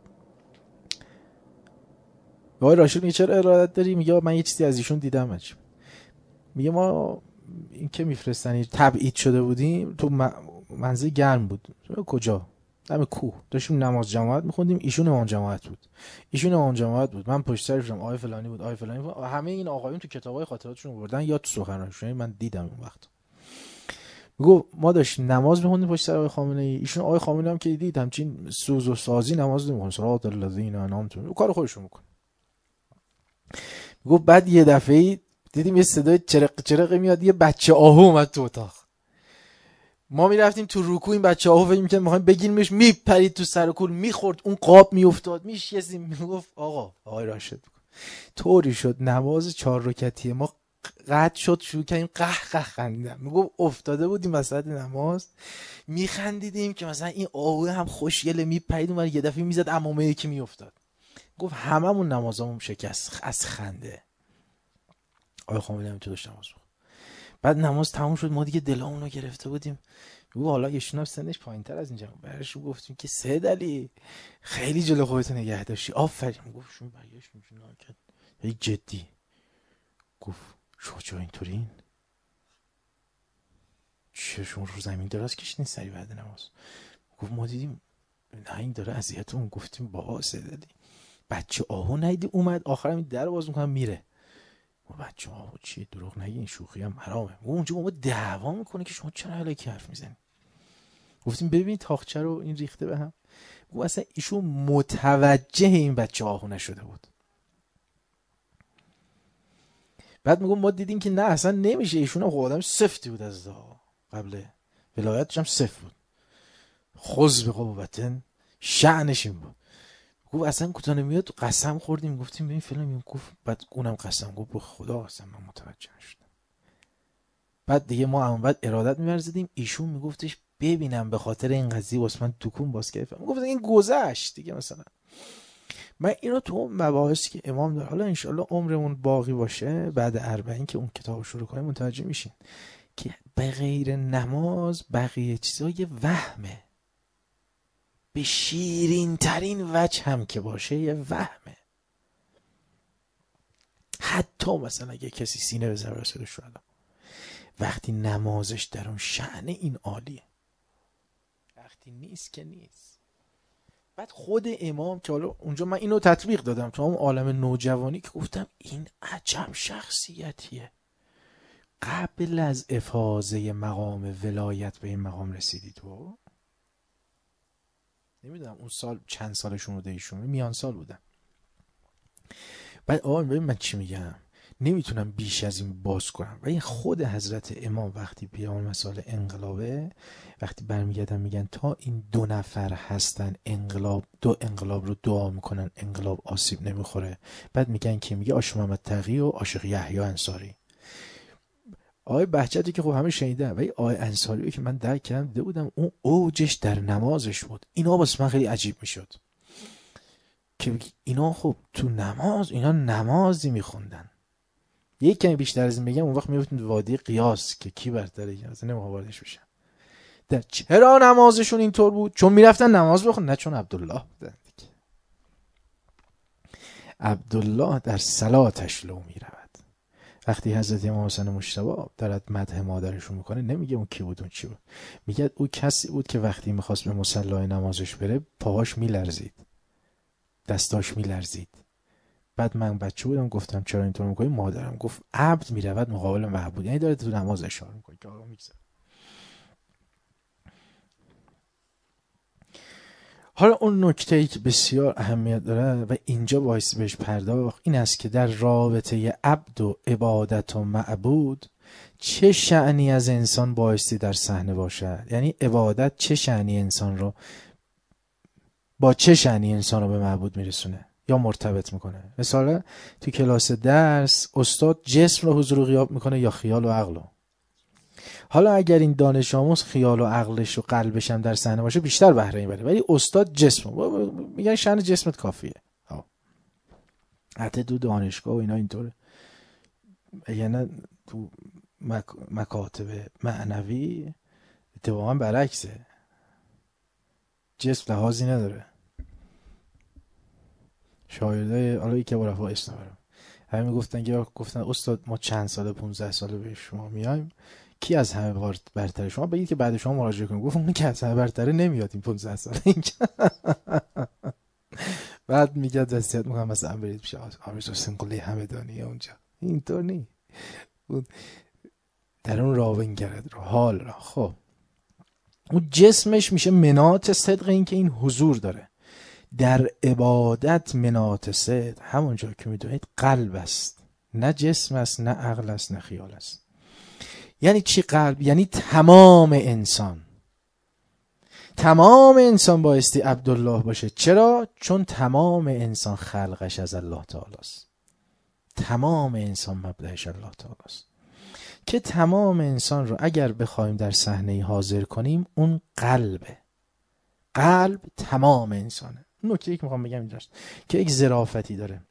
آقای راشد میگه چرا ارادت داری؟ میگه من یه چیزی از ایشون دیدم بچه. میگه ما این که میفرستن تبعید شده بودیم تو منزل گرم بود. کجا؟ دم کوه داشتیم نماز جماعت میخوندیم. ایشون امام جماعت بود. من پشت سرش بودم. آقای فلانی بود. همه این آقایون تو کتابای خاطراتشون آوردن یا تو سخنرانیشون، من دیدم اون وقت. میگه ما داشتیم نماز میخوندیم پشت سر آقای خامنه ای. ایشون آقای خامنه هم که دید همچین سوز و سازی نماز نمیخونه، صراط الذین انعمت کار خودشون میکنه. میگه بعد یه دفعه دیدیم یه صدای چرق میاد، یه بچه آهو اومد تو اتاق. ما میرفتیم تو رکوع، این بچه آهو فکر می‌کردیم می‌خوایم بگیریمش، میپرید تو سر کول، میخورد اون قاب میافتاد، میشیزیم. میگفت آقای راشد طوری شد نماز 4 رکعتی ما قطع شد، شروع کردیم قه خندیدم. میگفت افتاده بودیم وسط نماز میخندیدیم که مثلا این آهو هم خوشگله، میپرید اون یه دفعه میزد عمامه یکی میافتاد. گفت هممون نمازامون شکست از خنده. آقای خامنه‌ای هم تو داشت نماز بخون. بعد نماز تموم شد، ما دیگه دلامونو گرفته بودیم. میگه حالا ایشون هم سنش پایین‌تر از اینجا. برش گفتیم که سید علی خیلی جلو خودت نگه داشتی، آفرین. گفت شون برگشت میشون نکرد هی جدی. گفت شما اینطورین؟ چه شما رو زمین دراز کشیدین سری بعد نماز؟ گفت ما دیدیم نه این داره اذیتمون. گفتیم بابا سید علی بچه آهو ندیدی اومد آخرام این در باز میکنم میره. بچه آهو چیه؟ دروغ نگین، شوخی هم حرامه. اونجا با ما دعوا میکنه که شما چرا الکی حرف میزنی؟ گفتیم ببین تاخچه رو این ریخته به هم. گفت اصلا ایشون متوجه این بچه آهو نشده بود. بعد میگم ما دیدیم که نه اصلا نمیشه. ایشون هم آدم سفتی بود، از قبل ولایتش هم سفت بود، خذ به قوتن شأنش این بود. گفت اصلا کجا نمیاد. قسم خوردیم گفتیم ببین فلان. گفت بعد اونم قسم گفت به خدا اصلا من متوجه نشدم. بعد دیگه ما هم بعد ارادت می‌ورزیدیم. ایشون میگفتش ببینم به خاطر این قضیه واسه من دکون باز گرفتم. گفت این گذشت دیگه. مثلا من اینو تو مباحثی که امام داره، حالا انشالله عمرمون باقی باشه بعد 40 که اون کتاب شروع کنیم متوجه میشین که به غیر نماز بقیه چیزا یه وهمه. به شیرین ترین وجه هم که باشه یه وهمه. حتی مثلا اگه کسی سینه به زبر رسول شده وقتی نمازش در اون شأن این عالیه، وقتی نیست که نیست. بعد خود امام که حالا اونجا من اینو تطبیق دادم تو اون عالم نوجوانی که گفتم این عجب شخصیتیه. قبل از افاضه مقام ولایت به این مقام رسیدی تو؟ نمیدونم اون سال چند سالشون بوده ایشون، میان سال بودن. بعد آقا ببین من چی میگم، نمیتونم بیش از این باز کنم. و این خود حضرت امام وقتی پیام مسائل انقلابه، وقتی برمیگردن میگن تا این 2 نفر هستن دو انقلاب رو دعا میکنن انقلاب آسیب نمیخوره. بعد میگن که میگه عاشق محمد تقی و عاشق یحیی انصاری. آقای بهجتی که خب همه شنیدن، ولی آقای انصاری که من درک کردم دیده بودم اون اوجش در نمازش بود. اینا واسه من خیلی عجیب میشد که اینا خب تو نماز اینا نمازی میخوندن. یک کمی بیشتر از این بگم اون وقت میفتیم وادی قیاس که کی برتره، اصلا نمیخوام واردش بشم. چرا نمازشون اینطور بود؟ چون میرفتن نماز بخونن، نه چون عبدالله بودن دیگه. عبدالله در صلاتش لو میرود. وقتی حضرت امام حسین مجتبی دارد مدح مادرشون میکنه نمیگه اون کی بود اون چی بود، میگه او کسی بود که وقتی میخواست به مصلی نمازش بره پاهاش میلرزید، دستاش میلرزید. بعد من بچه بودم گفتم چرا اینطور میکنی؟ مادرم گفت عبد میرود مقابل معبود، یعنی داره تو نماز اشاره میکنه که آقا میگذره. حالا اون نکته‌ای که بسیار اهمیت داره و اینجا بایستی بهش پرداخت این است که در رابطه عبد و عبادت و معبود چه شأنی از انسان بایستی در صحنه باشد. یعنی عبادت چه شأنی انسان رو با چه شأنی انسان رو به معبود میرسونه، یا مرتبط میکنه. مثلا تو کلاس درس استاد جسم رو حضور و غیاب میکنه یا خیال و عقل رو. حالا اگر این دانش آموز خیال و عقلش و قلبش هم در صحنه باشه بیشتر بهره میبره، ولی استاد جسم میگن شأن جسمت کافیه. حتی تو دانشگاه و اینا اینطوره، یعنی تو مکاتب معنوی اتفاقا برعکسه، جسم لحاظی نداره. شاگردای حالا که رفا اسم برم همه میگفتن که گفتن استاد ما چند سال 15 ساله به شما میایم، کی از همه برتره؟ شما بگید که بعد شما مراجعه کنیم. گفت اون که از همه برتره نمیاد این 15 ساله اینجا. بعد میگه وصیت میکنم مثلا برید پیش آرش حسین قلی همدانی اونجا. اینطور نی، در اون راون گرد رو حال را. خب اون جسمش میشه مناط صدق، این که این حضور داره در عبادت. مناط صدق همونجا که میدونید قلب است، نه جسم است، نه عقل است، نه خیال است. یعنی چی قلب؟ یعنی تمام انسان. تمام انسان بایستی عبدالله باشه. چرا؟ چون تمام انسان خلقش از الله تعالی است. تمام انسان مبدأش الله تعالی است. که تمام انسان رو اگر بخوایم در صحنه حاضر کنیم، اون قلبه. قلب تمام انسانه. نکته که میخوام بگم اینجاست که یک ظرافتی داره.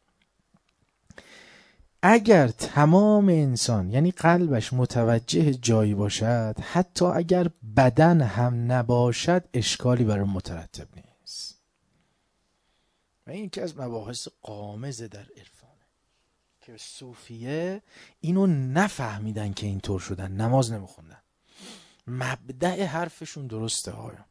اگر تمام انسان یعنی قلبش متوجه جایی باشد، حتی اگر بدن هم نباشد اشکالی برای مترتب نیست. و این که از مباحث غامض در عرفانه که صوفیه اینو نفهمیدن که اینطور شدن، نماز نمیخوندن. مبدأ حرفشون درسته آیا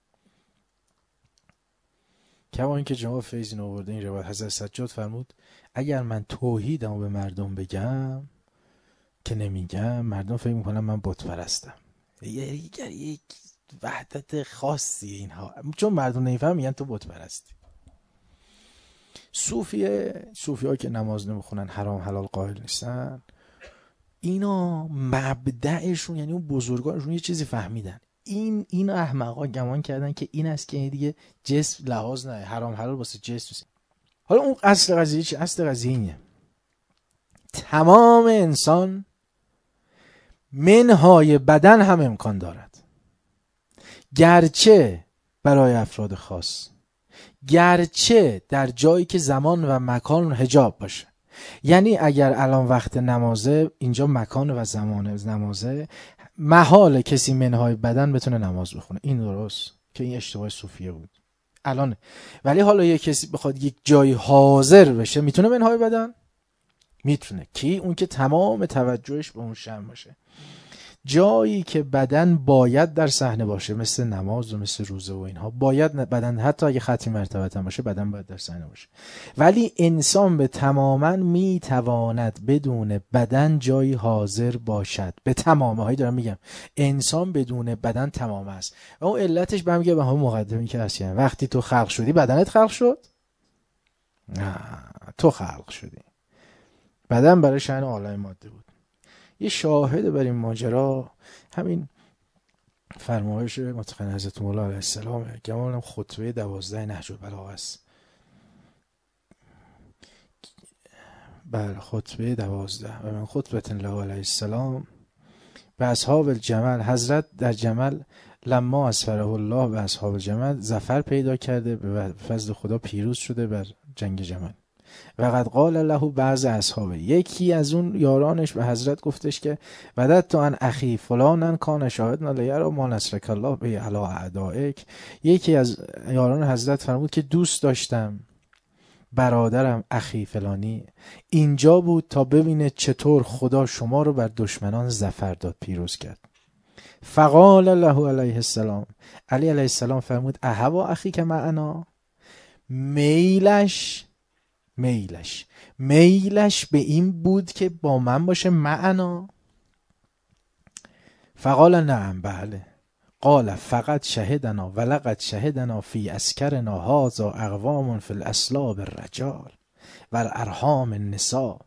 کما اینکه جناب فیض این آورده این روایت حضرت سجاد فرمود اگر من توحیدمو به مردم بگم که نمیگم، مردم فکر میکنن من بت پرستم. یک وحدت خاصی اینها، چون مردم نمیفهمن میگن تو بت پرستی. صوفی‌ها که نماز نمیخونن، حرام حلال قائل نیستن، اینا مبدأشون یعنی اون بزرگانشون یه چیزی فهمیدن. این احمقا گمان کردن که این است که دیگه جسم لحاظ نه، حرام حلال واسه جسم. حالا اون اصل قضیه چی؟ اصل قضیه اینه تمام انسان منهای بدن هم امکان دارد، گرچه برای افراد خاص، گرچه در جایی که زمان و مکان حجاب باشه. یعنی اگر الان وقت نمازه، اینجا مکان و زمان نمازه، محال کسی منهای بدن بتونه نماز بخونه. این درست که این اشتباه صوفیه بود الان. ولی حالا یک کسی بخواد یک جای حاضر بشه، میتونه منهای بدن؟ میتونه. کی؟ اون که تمام توجهش به اون شأن باشه. جایی که بدن باید در صحنه باشه، مثل نماز و مثل روزه و اینها، باید بدن، حتی اگه ختم مرتبه هم باشه، بدن باید در صحنه باشه. ولی انسان به تماما میتواند بدون بدن جایی حاضر باشد. به تمامه هایی دارم میگم، انسان بدون بدن تمام است. و اون علتش برمیگه به همون مقدمی که هست. یعنی وقتی تو خلق شدی بدنت خلق شد؟ نه، تو خلق شدی. بدن برای شأن عالم ماده بود. یه شاهد بر این ماجرا همین فرمایش متقن حضرت مولا علیه السلام، گمانم خطبه 12 نهج البلاغه است. بله، خطبه 12. و من خطبه الله علیه السلام به اصحاب الجمل، حضرت در جمل لما اسفره الله به اصحاب الجمل ظفر پیدا کرده، به فضل خدا پیروز شده بر جنگ جمل. و قد قال له بعض اصحابه، یکی از اون یارانش به حضرت گفتش که وددت ان اخی فلانن کان شاهدنا لیرا ما نصرک الله به علی اعدائک. یکی از یاران حضرت فرمود که دوست داشتم برادرم اخی فلانی اینجا بود تا ببینه چطور خدا شما رو بر دشمنان ظفر داد، پیروز کرد. فقال له علیه السلام، علی علیه السلام فرمود اهوا اخی که معنا، میلش به این بود که با من باشه. معنا؟ فقال نعم، بله. قال فقط شهدنا ولقد شهدنا فی اسکرنا هذا اقوام فی الاسلاب الرجال و الارحام النساء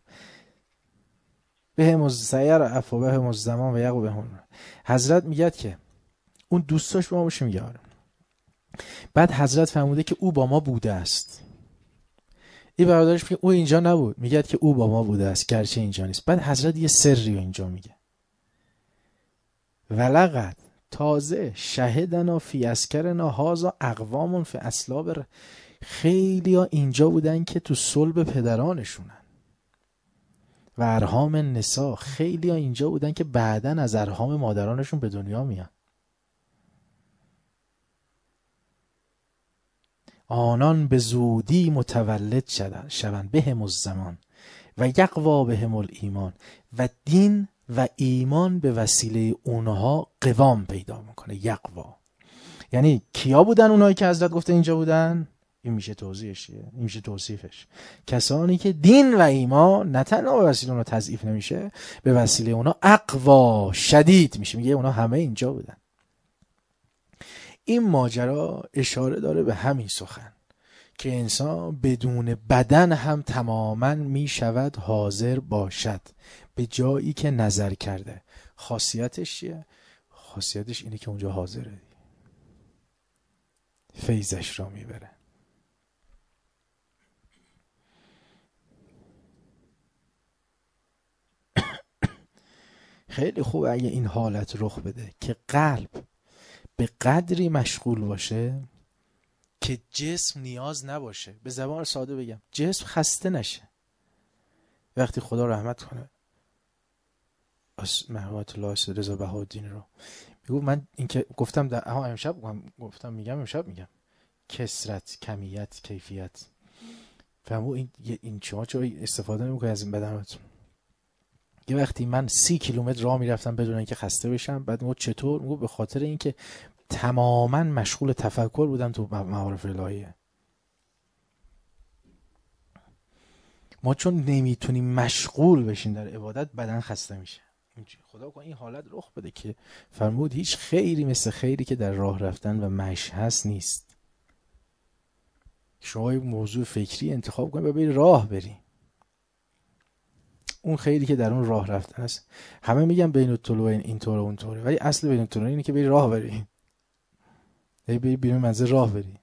بهم السیر عفو بهم الزمان و یقو بهم. حضرت میگه که اون دوستاش با ما باشه. میگه بعد حضرت فرموده که او با ما بوده است، این برادرش میگه او اینجا نبود، میگه که او با ما بوده است گرچه اینجا نیست. بعد حضرت یه سری اینجا میگه، ولقد تازه شهدنا فی اسکرنا هذا اقوام فی اسلاب خیلی ها اینجا بودن که تو صلب پدرانشونن و ارحام النساء، خیلی ها اینجا بودن که بعدن از ارحام مادرانشون به دنیا میان. آنان به زودی متولد شدن بهم الزمان و یقوا بهم الایمان، و دین و ایمان به وسیله اونها قوام پیدا میکنه. یقوا یعنی کیا بودن اونایی که حضرت گفته اینجا بودن؟ این میشه توضیحش، این میشه توصیفش. کسانی که دین و ایمان نه تنها به وسیله اونها تضعیف نمیشه، به وسیله اونها اقوا شدید میشه. میگه اونها همه اینجا بودن. این ماجرا اشاره داره به همین سخن که انسان بدون بدن هم تماما می شود حاضر باشد به جایی که نظر کرده. خاصیتش چیه؟ خاصیتش اینه که اونجا حاضره، فیضش را میبره. خیلی خوب اگه این حالت رخ بده که قلب به قدری مشغول باشه که جسم نیاز نباشه. به زبان ساده بگم، جسم خسته نشه. وقتی خدا رحمت کنه مرحمت الله رضا بهاءالدین رو، میگو من این که گفتم در امشب گفتم میگم کسرت، کمیت، کیفیت. فهمو این شما چرا استفاده نمیکنی از این بدنتون؟ یه وقتی من 30 کیلومتر راه میرفتم بدون اینکه خسته بشم. بعد میگو چطور؟ میگو به خاطر اینکه تماما مشغول تفکر بودم تو معارف الهیه. ما چون نمیتونیم مشغول بشیم در عبادت، بدن خسته میشه. خدا کنه این حالت رخ بده که فرمود هیچ خیری مثل خیری که در راه رفتن و مشی هست نیست. شما یک موضوع فکری انتخاب کنی و بری راه بری، اون خیری که در اون راه رفتن است. همه میگن بین الطلوعین اینطوره اونطوره، ولی اصل بین الطلوعین اینه که بری راه بری، بری بیرون منزل راه بری.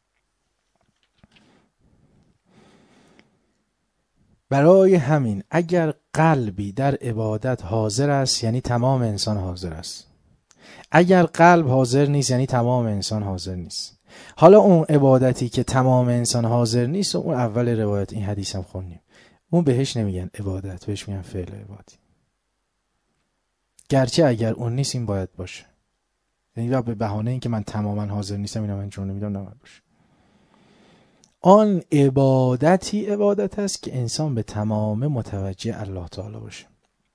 برای همین اگر قلبی در عبادت حاضر است یعنی تمام انسان حاضر است. اگر قلب حاضر نیست یعنی تمام انسان حاضر نیست. حالا اون عبادتی که تمام انسان حاضر نیست و اون اول روایت این حدیث هم خوندیم، اون بهش نمیگن عبادت، بهش میگن فعل عبادی. گرچه اگر اون نیست این باید باشه، یعنی به بهانه این که من تماما حاضر نیستم اینو من چون نمیدونم نباید باشه. آن عبادتی عبادت است که انسان به تمام متوجه الله تعالی باشه.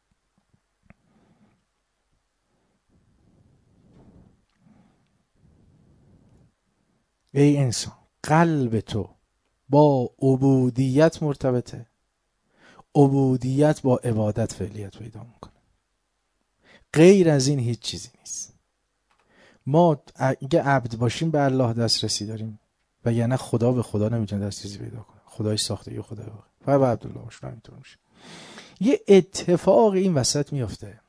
ای انسان، قلب تو با عبودیت مرتبطه، عبودیت با عبادت فعلیت پیدا میکنه. غیر از این هیچ چیزی نیست. ما اگه عبد باشیم به الله دسترسی داریم، وگرنه خدا به خدا نمیتونه دسترسی پیدا کنه. خدای ساختگی خدای واقعی فقط به عبدالله باشه، همینطور میشه. یه اتفاق این وسط میفته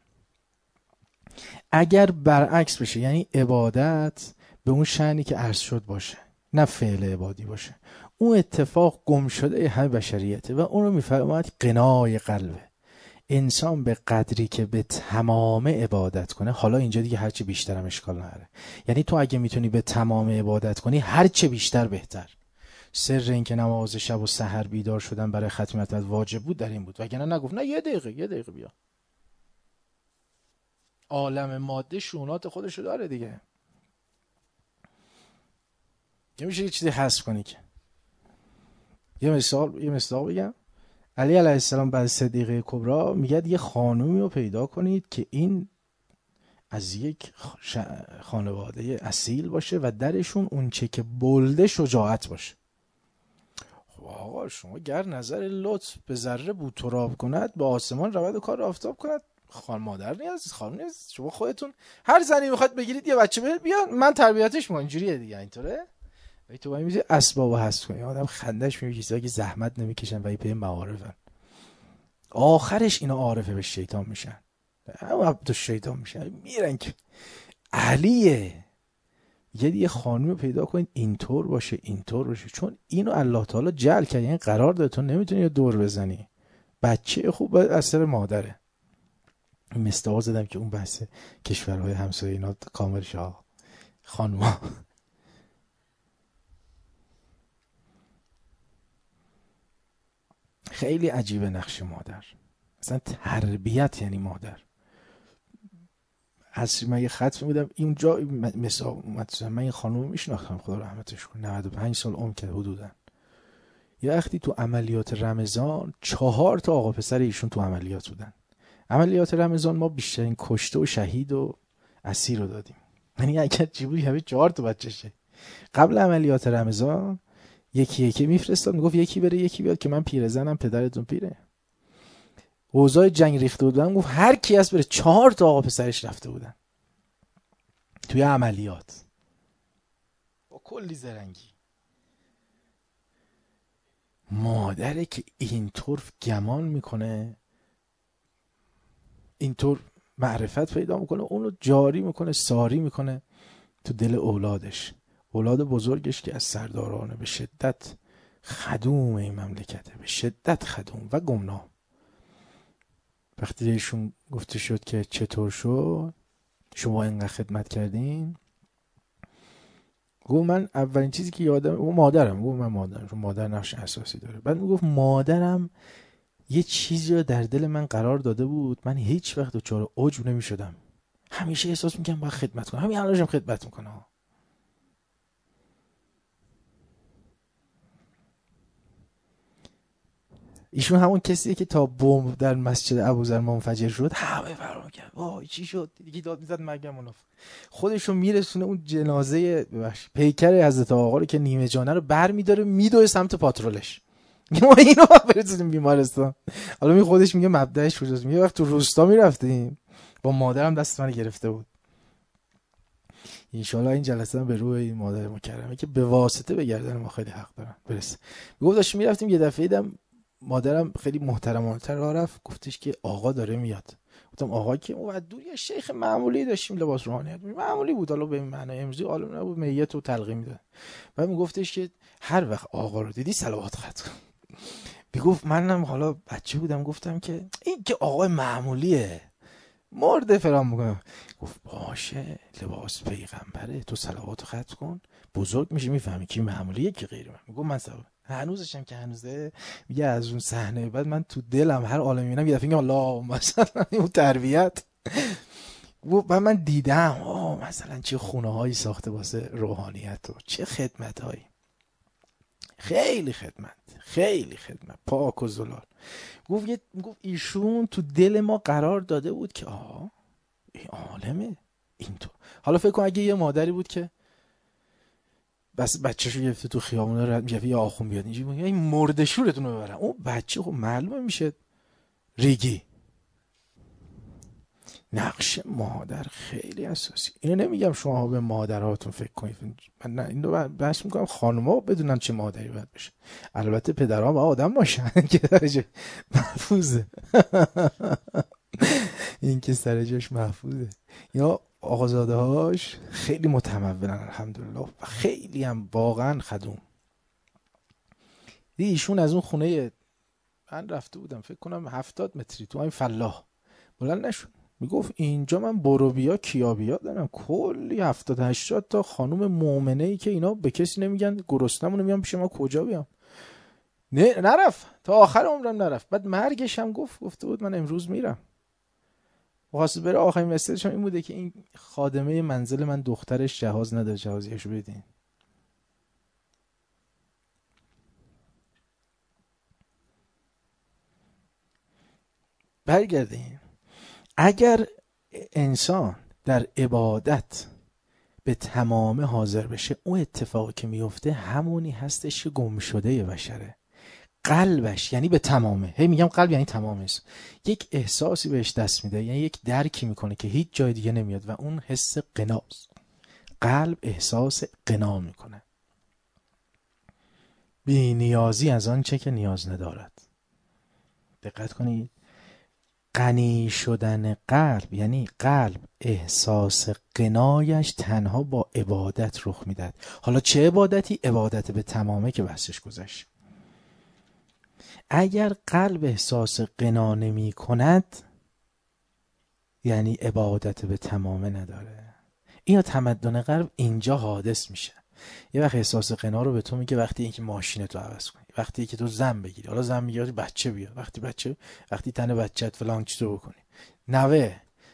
اگر برعکس بشه، یعنی عبادت به اون شأنی که عرض شد باشه، نه فعل عبادی باشه، اون اتفاق گم شده همه بشریته و اون رو میفرماید قنای قلبه. انسان به قدری که به تمام عبادت کنه، حالا اینجا دیگه هرچی بیشتر هم اشکال نداره، یعنی تو اگه میتونی به تمام عبادت کنی هرچی بیشتر بهتر. سر این که نماز شب و سحر بیدار شدن برای ختم مطلب واجب بود در این بود، وگرنه نگفت نه یه دقیقه بیا. عالم ماده شونات خودشو داره دیگه، نمیشه یه چیزی حذف کنی که. یه مثال بگم. علی علیه السلام بعد صدیقه کبرا میگه یه خانومی رو پیدا کنید که این از یک خانواده اصیل باشه و درشون اون چه که بلده شجاعت باشه. خب آقا شما گر نظر لطف به ذره بود تراب کند، به آسمان رود و کار آفتاب کند. خان مادر نیست، خانم نیست، شما خودتون هر زنی میخواد بگیرید یه بچه بیان من تربیتش میکنم. اینجوریه دیگه، اینطوره. و تو باید میزی اسباب هست کنی، آدم خندش میگه چیزایی که زحمت نمیکشن و این پی معارفن. آخرش اینا عارفه به شیطان میشن، همه عبد شیطان میشن، میرن که علیه یه خانوم پیدا کنید اینطور باشه اینطور باشه، چون اینو الله تعالی جعل کرد، یعنی قرار داد تو نمیتونی دور بزنی. بچه خوب باید اثر مادره. مستعار زدم که اون بحث کشورهای همسایه اینا کامل شه. خانوما خیلی عجیبه نقش مادر، مثلا تربیت یعنی مادر. از من یه ختم میدم اینجا مثلا اومد، من یه خانوم میشناختم خدا رحمتش کنه، 95 سال عمر کرد حدودا. یه وقتی تو عملیات رمضان 4 تا آقا پسر ایشون تو عملیات بودن. عملیات رمضان ما بیشترین کشته و شهید و اسیر رو دادیم، یعنی اگر چی بود همه 4 تا بچه‌شه. قبل عملیات رمضان یکی یکی میفرستاد، میگفت یکی بره یکی بیاد که من پیرزنم پدرتون پیره. اوضاع جنگ ریخته بودن، گفت هر کی هست بره. 4 تا آقا پسرش رفته بودن توی عملیات با کلی زرنگی. مادره که اینطور گمان میکنه، اینطور معرفت پیدا میکنه، اونو جاری میکنه، ساری میکنه تو دل اولادش. اولاد بزرگش که از سردارانه به شدت خدوم این مملکته، به شدت خدوم و گمنام. وقتی ایشون گفته شد که چطور شد شما اینقدر خدمت کردین، گفت من اولین چیزی که یادم، گفت مادرم، گفت من مادرم، چون مادر نقش اساسی داره. بعد میگفت مادرم یه چیزی رو در دل من قرار داده بود، من هیچ وقت دچار عجب نمی‌شدم، همیشه احساس می‌کردم باید خدمت کنم، همین الانم خدمت می‌کنم. ایشون همون کسیه که تا بمب در مسجد ابوذر منفجر شد همه فرار کرد، وای چی شد، دیگه داد میزد مرگ مناف. خودشون میرسونه اون جنازه پیکر حضرت آقا رو که نیمه جانه رو برمی‌داره میدوه سمت پاترولش. ما اینو برسونیم بیمارستان. حالا می خودش میگه مبدأش کجاست، میگه وقت تو روستا میرفتیم با مادرم دست من گرفته بود. انشالله این جلسه هم به روی این مادر مکرمه که به واسطه به گردن ما خیلی حق دارن برسه. میگفت داشتیم میرفتیم، یه دفعه دیدم مادرم خیلی محترمانه راه رفت، گفتش که آقا داره میاد. گفتم آقا که؟ اون دور یه شیخ معمولی داشتیم لباس روحانیت معمولی بود، حالا به معنای امروزی عالم نبود، میت و تلقی میداد. بعد میگفتش که هر وقت آقا رو دیدی صلوات خط کن. میگفت منم حالا بچه بودم گفتم که این که آقای معمولیه مرده فرام میکنم. گفت باشه لباس پیغمبره، تو صلوات خط کن بزرگ میشه میفهمی کی معمولیه کی غیر معمولی. میگم من صلوات هنوزشم که هنوزه میگه از اون صحنه بعد من تو دلم هر عالم میبینم یه دفعه میگم الله مثلا اون تربیت. و من دیدم مثلا چه خونه هایی ساخته واسه روحانیت و چه خدمت هایی، خیلی خدمت پاک و زلال. گفت ایشون تو دل ما قرار داده بود که این عالمه اینطور. حالا فکر کن اگه یه مادری بود که بس بچه‌شو گرفته تو خیابون رد میگه یه آخون بیاد اینجوری میگه این مرده شورتون رو ببرم، اون بچه خب معلومه میشه ریگی. نقش مادر خیلی اساسی. اینو نمیگم شما به مادراتون فکر کنید، من نه اینو بحث میکنم خانوما بدونن چه مادری باید بشه. البته پدرها با آدم باشن که درجه محفوظه این که سر جاش محفوظه. یا آقازاده هاش خیلی متمولن الحمدلله و خیلی هم واقعا خدوم. ایشون از اون خونه من رفته بودم فکر کنم 70 متری تو همین فلاح بلند نشد، میگفت اینجا من برو بیا کیا بیا دارم، کلی 70-80 تا خانوم مؤمنه ای که اینا به کسی نمیگن گرسنمون میام پیش ما کجا بیام. نه نرفت تا آخر عمرم نرفت. بعد مرگش هم گفته بود من امروز میرم. واسه بره آخرین مسیجش هم این بوده که این خادمه منزل من دخترش جهاز نداره، جهازیشو بدین. برگردیم. اگر انسان در عبادت به تمام حاضر بشه، اون اتفاقی که میفته همونی هستش که گم شده ی بشره. قلبش یعنی به تمامه، هی میگم قلب یعنی تمامه، یک احساسی بهش دست میده، یعنی یک درکی میکنه که هیچ جای دیگه نمیاد و اون حس قناست. قلب احساس قنا میکنه، بی نیازی از آن چه که نیاز ندارد. دقت کنید غنی شدن قلب یعنی قلب احساس غنایش تنها با عبادت رخ میدهد. حالا چه عبادتی؟ عبادت به تمامه که بحثش گذشت. اگر قلب احساس غنا نمی کند یعنی عبادت به تمامه نداره. این تمدن قلب اینجا حادث میشه. یه وقت احساس غنا رو به تو میگه وقتی اینکه ماشینتو عوض کنی، وقتی که تو زن بگیری، حالا زن میگیری بچه بیار، وقتی تن بچت فلان چیزو بکنی، نوه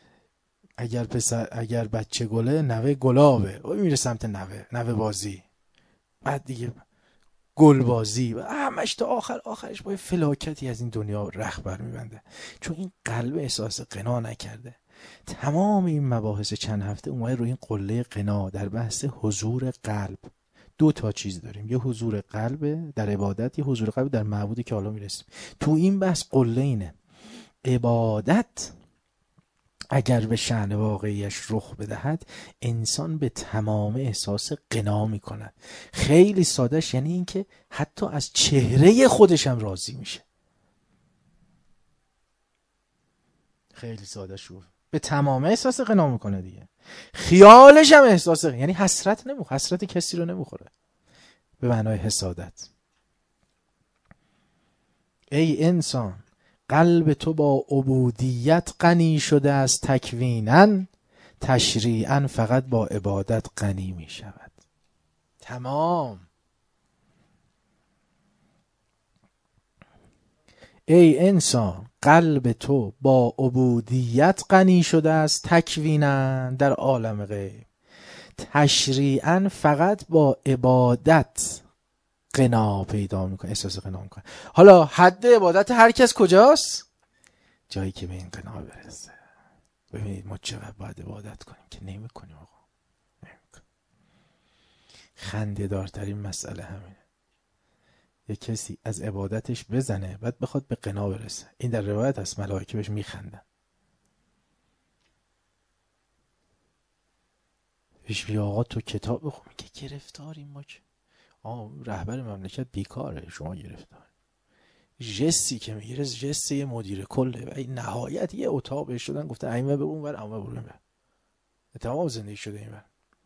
اگر بچه گله نوه گلابه، میره سمت نوه بازی، بعد دیگه گل بازی و همش تا آخرش با فلاکتی از این دنیا رخ میبنده، چون این قلب احساس غنا نکرده. تمام این مباحث چند هفته اومده روی این قله غنا در بحث حضور قلب. دو تا چیز داریم، یه حضور قلب در عبادت، یه حضور قلب در معبودی که حالا میرسیم. تو این بحث قله اینه، عبادت اگر به شأن واقعیش رخ بدهد انسان به تمام احساس غنا میکند. خیلی سادهش یعنی این که حتی از چهره خودش هم راضی میشه. خیلی ساده شو به تمام احساس غنا میکنه دیگه. خیالش هم احساس یعنی حسرت کسی رو نمیخوره به معنای حسادت. ای انسان قلب تو با عبودیت غنی شده از تکویناً، تشریعاً فقط با عبادت غنی می شود. تمام. ای انسان قلب تو با عبودیت غنی شده از تکویناً در عالم غیب، تشریعاً فقط با عبادت غنا پیدا میکنه، احساس غنا میکنه. حالا حد عبادت هر کس کجاست؟ جایی که به این غنا برسه. ببینید ما چقدر باید عبادت کنیم که نمی کنیم. آقا خنده دارترین مسئله همینه، یه کسی از عبادتش بزنه بعد بخواد به غنا برسه. این در روایت هست ملائکه بهش میخندن، بهش میگه آقا تو کتاب بخون، میگه گرفتاریم ما که رهبر مملکت بیکاره، شما گرفتار. جستی که میگیره جست یه مدیر کله و این نهایت یه اتاق بهش شدن گفته این و به اون ور، اون و برو این ور، تمام زندگی شده این ور،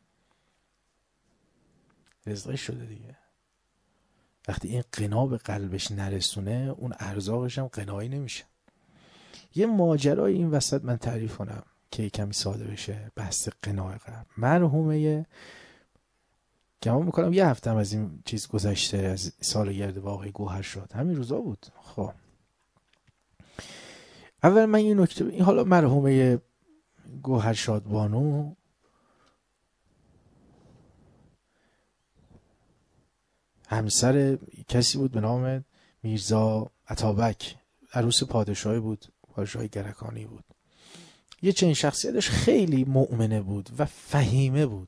رزقش شده دیگه. وقتی این غنا به قلبش نرسونه اون ارزاقش هم غنایی نمیشه. یه ماجرای این وسط من تعریف کنم که کمی ساده بشه بحث غنای قلب. مرحومه گمان میکنم یه هفته هم از این چیز گذشته، از سالگرد واقعی گوهر شد، همین روزا بود. خب اول من این نکته، این حالا مرحومه گوهرشاد بانو همسر کسی بود به نام میرزا عطابک، عروس پادشاهی بود، پادشاه گرکانی بود. یه چنین شخصیتش خیلی مؤمنه بود و فهیمه بود.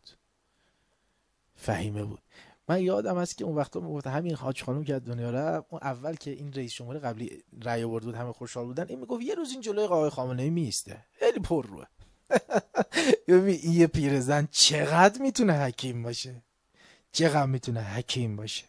من یادم هست که اون وقتا میگفت همین حاج خانم که از دنیا رفت، اون اول که این رئیس جمهور قبلی رأی آورد بود همه خوشحال بودن، این میگفت یه روز این جلوی آقای خامنه‌ای میسته، خیلی پر روه. این یه پیرزن چقدر میتونه حکیم باشه.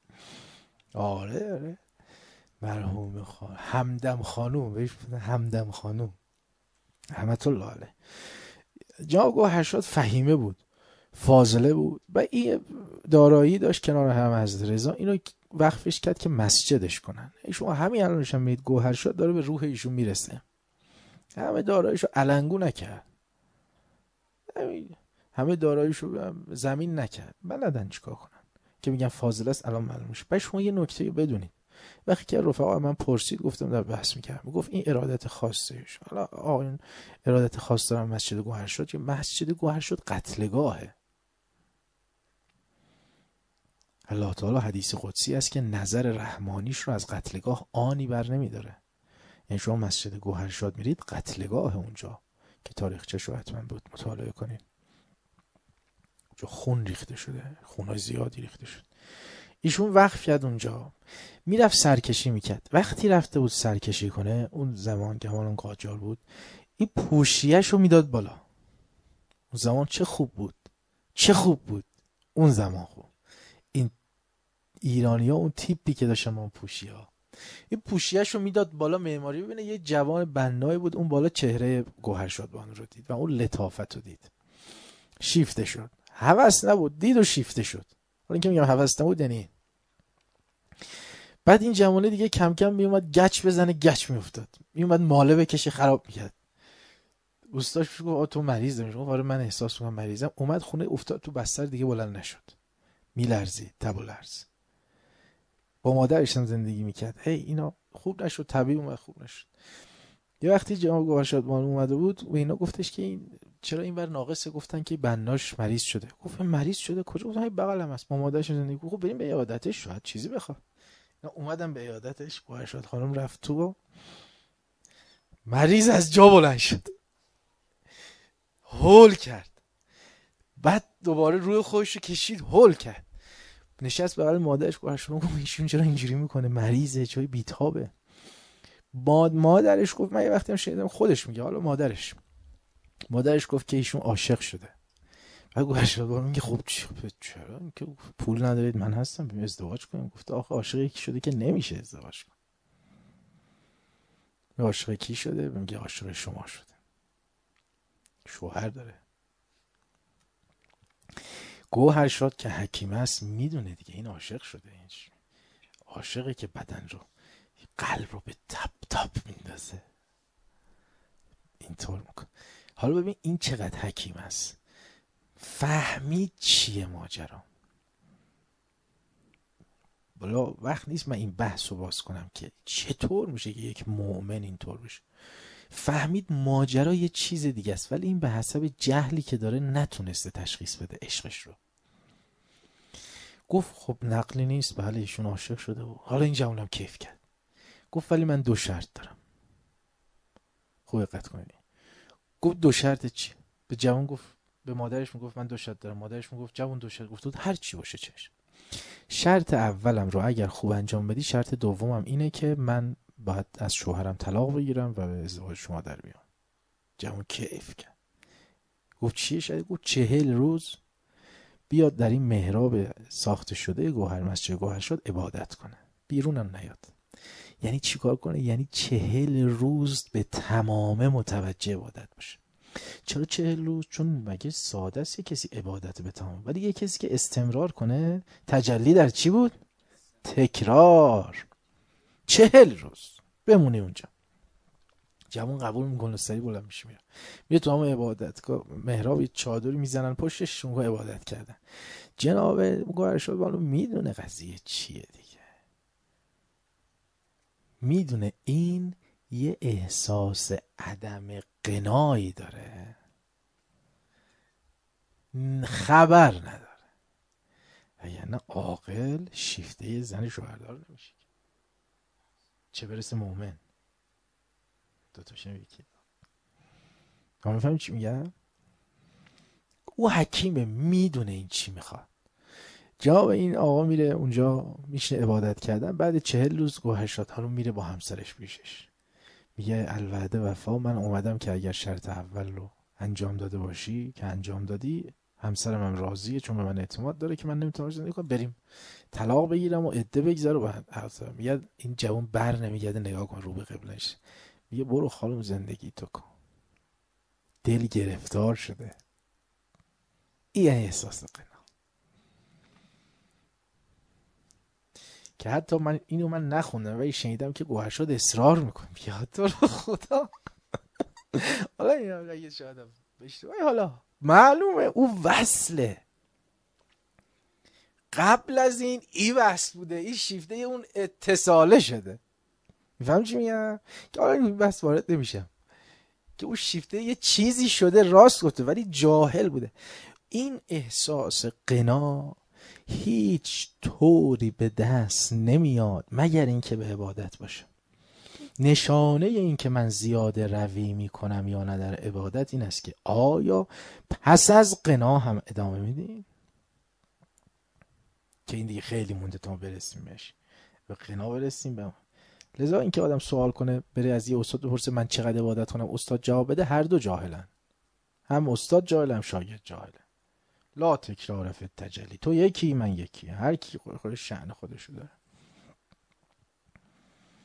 آره مرحوم همدم خانوم بهش بودن، همدم خانوم رحمت الله علیه. جناب گوهرشاد فهیمه بود، فاضله بود و این دارایی داشت کنار هم حضرت رضا، اینو وقفش کرد که مسجدش کنن. شما همین الانش هم میدید گوهرشاد داره به روح ایشون میرسه، همه داراییشو علنگو نکرد، همه داراییشو زمین نکرد، بلدن چیکار کنن که میگن فاضله است. الان معلوم میشه. بعد شما یه نکته بدونید، وقتی که رفقا من پرسید گفتم در بحث میکرد، میگفت این ارادت خاصش، حالا این ارادت خاص دارم مسجد گوهرشاد، که مسجد گوهرشاد قتلگاهه. الله تعالی حدیث قدسی است که نظر رحمانیش رو از قتلگاه آنی بر نمیداره. یعنی شما مسجد گوهرشاد میرید قتلگاه اونجا که تاریخچه‌شو حتما مطالعه کنید، اونجا خون ریخته شده، خونای زیادی ریخته شده. ایشون وقف کرد اونجا، میرفت سرکشی میکرد. وقتی رفته بود سرکشی کنه، اون زمان که اون قاجار بود، این پوشیه‌شو میداد بالا. اون زمان چه خوب بود اون زمان. خوب این ایرانی‌ها اون تیپی که داشتن، اون پوشی‌ها این پوشیه‌ش رو میداد بالا معماری ببینه. یه جوان بنایی بود اون بالا، چهره گوهرشادبانو رو دید و اون لطافت رو دید، شیفته شد. هوس نبود، دید و شیفته شد. حالا اینکه میگم هوس نبود یعنی بعد این جوانه دیگه کم کم میومد گچ بزنه، گچ میافتاد، میومد ماله بکشه، خراب میکرد. استادش گفت تو مریض نمیشه؟ گفت آره من احساس میکنم مریضم. اومد خونه افتاد تو بستر، دیگه بلند نشد، میلرزید، تب و لرز. با مادرش هم زندگی میکرد. اینا خوب نشد، طبیعی اومد خوب نشد. یه وقتی جناب گوهرشادبانو اومده بود و اینا، گفتش که این چرا اینور ناقصه؟ گفتن که بناش مریض شده. گفت مریض شده کجا؟ گفتن بغلم هست. با مادرش زندگی. گفت بریم به عیادتش، شاید چیزی بخواد. اومدم به عیادتش، گوهرشاد خانم رفت تو و مریض از جا بلند شد، هول کرد. بعد دوباره روی خودش رو کشید، هول کرد، نشست بغل مادرش. گوهرشاد گفت ایشون چرا اینجوری میکنه؟ مریضه، چای بیتابه. مادرش گفت من یه وقتی هم شنیدم، خودش میگه، حالا مادرش گفت که ایشون عاشق شده. بعد گوهرشادبانو میگه خب چرا؟ که پول ندارید، من هستم، بریم ازدواج کنیم. گفت آخه عاشق یکی شده که نمیشه ازدواج کنه. عاشق کی شده؟ میگه عاشق شما شده، شوهر داره. گوهرشاد که حکیم است میدونه دیگه این عاشق شده، این عاشقه که بدن رو، قلب رو به تپ تپ میندازه، اینطور میکنه. حالا ببین این چقدر حکیم است، فهمید چیه ماجرا. بالا وقت نیست من این بحث رو باز کنم که چطور میشه که یک مؤمن اینطور بشه. فهمید ماجرا یه چیز دیگه است، ولی این به حسب جهلی که داره نتونسته تشخیص بده عشقش رو. گفت خب نقلی نیست، بله ایشون عاشق شده و حالا این جوانم کیف کرد. گفت ولی من 2 شرط دارم. خوب دقت کنید. گفت 2 شرط چی؟ به جوان گفت، به مادرش میگفت من 2 شرط دارم. مادرش میگفت جوان 2 شرط. گفت هر چی باشه چشم. شرط اولم رو اگر خوب انجام بدی، شرط دومم اینه که من باید از شوهرم طلاق بگیرم و به ازدواج شما در بیام. جوان کیف کرد. گفت چیه شرط؟ گفت 40 روز بیاد در این محراب ساخته شده گوهر مسجد گوهرشاد عبادت کنه، بیرونم نیاد. یعنی چی کار کنه؟ یعنی 40 روز به تمامه متوجه عبادت باشه. چرا 40 روز؟ چون مگه ساده است یه کسی عبادت به تمام، ولی یه کسی که استمرار کنه، تجلی در چی بود؟ تکرار. 40 روز بمونی اونجا. جوان قبول میکنه، سری بلند میشه میره تو همون عبادتگاه، محراب یه چادری میزنن پشتش، اونجا عبادت کردن. جناب گوهرشادبانو میدونه قضیه چیه دیگه، میدونه این یه احساس عدم قنایی داره، خبر نداره. یعنی عاقل شیفته زن شوهردار نمیشه، چه برسه مؤمن. دوتاشم یکی. ما میفهمیم چی میگم؟ او حکیمه، میدونه این چی میخواد. جواب این آقا میره اونجا میشه عبادت کردن. بعد 40 روز گوهرشاد رو میره با همسرش پیشش، میگه الوعده وفا، من اومدم که اگر شرط اول رو انجام داده باشی که انجام دادی، همسرم هم راضیه چون به من اعتماد داره که من نمیتونم زندگی کنم، بریم طلاق بگیرم و عده بگذره. و میگه این جوان بر نمیگرده، نگاه کن رو به قبلش، میگه برو خانم زندگی تو کن. دل گرفتار شده. این احساس قنا که حتی من اینو نخوندم ولی شنیدم که گوهرشاد اصرار میکنه، بیا تو رو خدا. حالا اینا اگه شاید بشتوای، حالا معلومه او وصله. قبل از این وصل بوده، این شیفته اون اتصاله شده. میفهم چی میگم؟ که حالا این بحث وارد نمیشم که اون شیفته یه چیزی شده، راست گفته ولی جاهل بوده. این احساس قنا هیچ طوری به دست نمیاد مگر اینکه به عبادت باشه. نشانه این که من زیاده روی میکنم یا نه در عبادت این است که آیا پس از قنا هم ادامه میدیم؟ که این دیگه خیلی مونده تا برسیم بهش، به قنا برسیم. به لذا اینکه آدم سوال کنه، بره از یه استاد بپرسه من چقدر عبادت کنم، استاد جواب بده، هر دو جاهلن. هم استاد جاهل، هم شاگرد جاهله. لا تکرار فی التجلی، تو یکی من یکی، هر کی خودش شأن خودشو داره.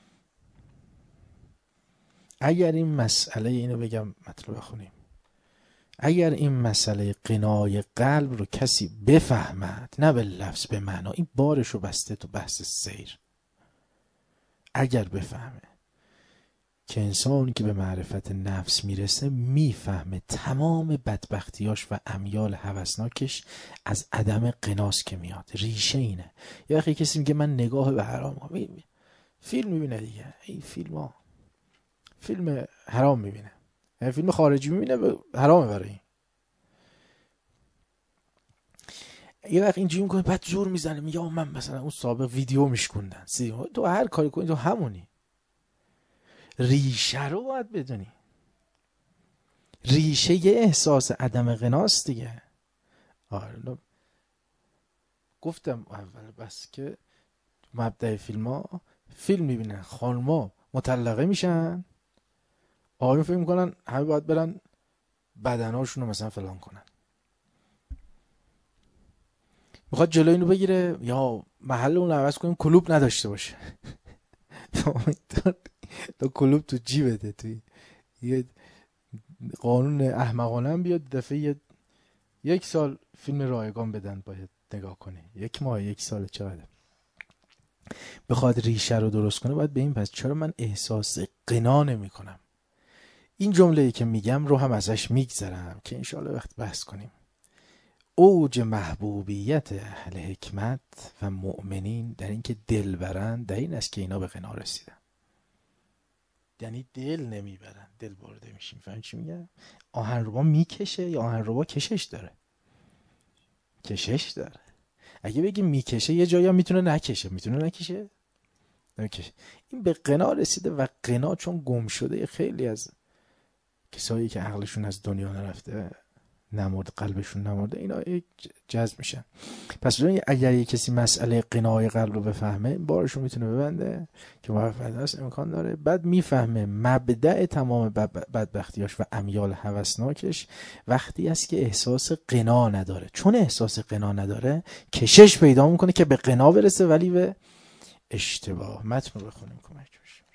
اگر این مسئله، اینو بگم مطلب بخونیم، اگر این مسئله قنای قلب رو کسی بفهمد، نه به لفظ به معنا، این بارشو بسته تو بحث سیر، اگر بفهمه که انسانی که به معرفت نفس میرسه میفهمه تمام بدبختیاش و امیال هوسناکش از عدم قناس که میاد. ریشه اینه. یه وقتی کسی میگه من نگاه به حرام فیلم میبینه دیگه، این فیلم حرام میبینه، فیلم خارجی میبینه حرامه برای این. یه وقت اینجوری میکنه بعد زور میزنه میگه من مثلا اون سابق ویدیو میشکوندن، تو هر کاری کنی تو همونی. ریشه رو باید بدونی. ریشه یه احساس عدم قناست دیگه. آره گفتم اول بس که مبدأ فیلم میبینن، خانما مطلقه میشن، آقایون فکر میکنن همه باید برن بدناشون رو مثلا فلان کنن. میخواد جلوی اینو بگیره یا محل اون عوض کنیم کلوب نداشته باشه. تو کلوب تو جیبته، توی یه قانون احمقانه هم بیاد دفعه 1 سال فیلم رایگان بدن باید نگاه کنی، 1 ماه 1 سال چقدر. بخواد ریشه رو درست کنه باید به این پس چرا من احساس قنا نمی کنم. این جمله‌ای که میگم رو هم ازش میگذرم که انشاءالله وقت بحث کنیم. اوج محبوبیت اهل حکمت و مؤمنین در این که دل برند در این است که اینا به قنا رسیدن. یعنی دل نمیبرن، دل برده میشیم. فهم چی میگم؟ آهنربا میکشه یا آهنربا کشش داره؟ کشش داره. اگه بگی میکشه یه جایی هم میتونه نکشه. نکشه. این به قنا رسیده و قنا چون گم شده، خیلی از کسایی که عقلشون از دنیا نرفته، نمرد، قلبشون نمرده، اینا جذب میشن. پس اگر یک کسی مسئله قنای قلب رو بفهمه، بارشو میتونه ببنده که موفق است، امکان داره. بعد میفهمه مبدأ تمام بدبختیاش و امیال هوسناکش وقتی است که احساس قنا نداره. چون احساس قنا نداره کشش پیدا میکنه که به قنا برسه ولی به اشتباه. متن رو بخونیم کمک بشه.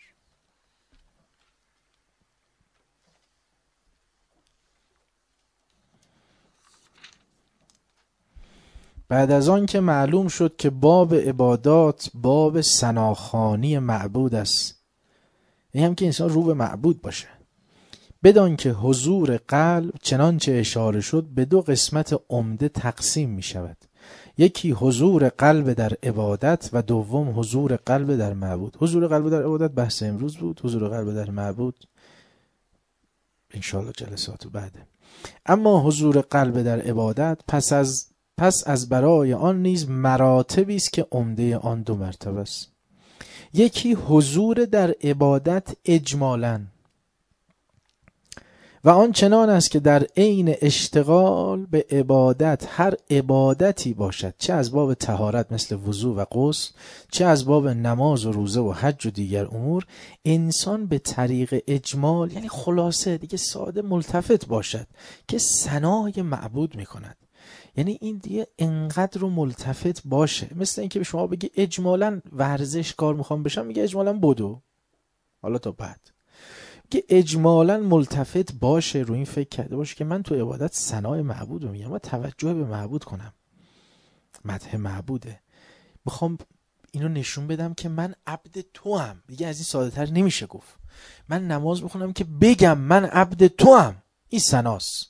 بعد از آن که معلوم شد که باب عبادات باب ثناخوانی معبود است، این هم که انسان رو به معبود باشه، بدان که حضور قلب چنانچه اشاره شد به 2 قسمت عمده تقسیم می شود. یکی حضور قلب در عبادت و دوم حضور قلب در معبود. حضور قلب در عبادت بحث امروز بود، حضور قلب در معبود انشاءالله جلسات بعده. اما حضور قلب در عبادت پس از برای آن نیز مراتبی است که عمده آن 2 مرتبه است. یکی حضور در عبادت اجمالاً و آن چنان است که در عین اشتغال به عبادت، هر عبادتی باشد، چه از باب طهارت مثل وضو و غسل، چه از باب نماز و روزه و حج و دیگر امور، انسان به طریق اجمال، یعنی خلاصه دیگه ساده، ملتفت باشد که ثنای معبود میکند. یعنی این دیگه انقدر رو ملتفت باشه، مثل اینکه به شما بگی اجمالاً ورزش کار میخوام بشم، میگه اجمالاً بدو، حالا تا بعد. که اجمالاً ملتفت باشه، رو این فکر کرده باشه که من تو عبادت ثنای معبود رو میگم و توجه به معبود کنم، مدح معبوده، میخوام اینو نشون بدم که من عبد تو هم. دیگه از این ساده تر نمیشه گفت. من نماز میخونم که بگم من عبد تو هم، این ثناست.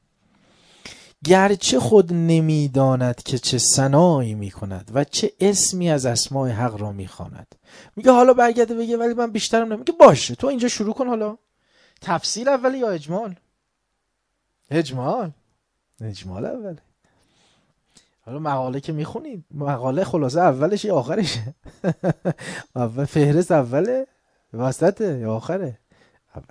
گرچه خود نمیداند که چه ثنایی میکند و چه اسمی از اسماء حق را میخواند. میگه حالا برگرده بگه ولی من بیشترم نمیگه. باشه تو اینجا شروع کن. حالا تفصیل اولی یا اجمال؟ اجمال اولی. حالا مقاله که میخونید، مقاله خلاصه اولش یا آخرشه؟ اول فهرست اوله، وسطه یا آخره؟ اول.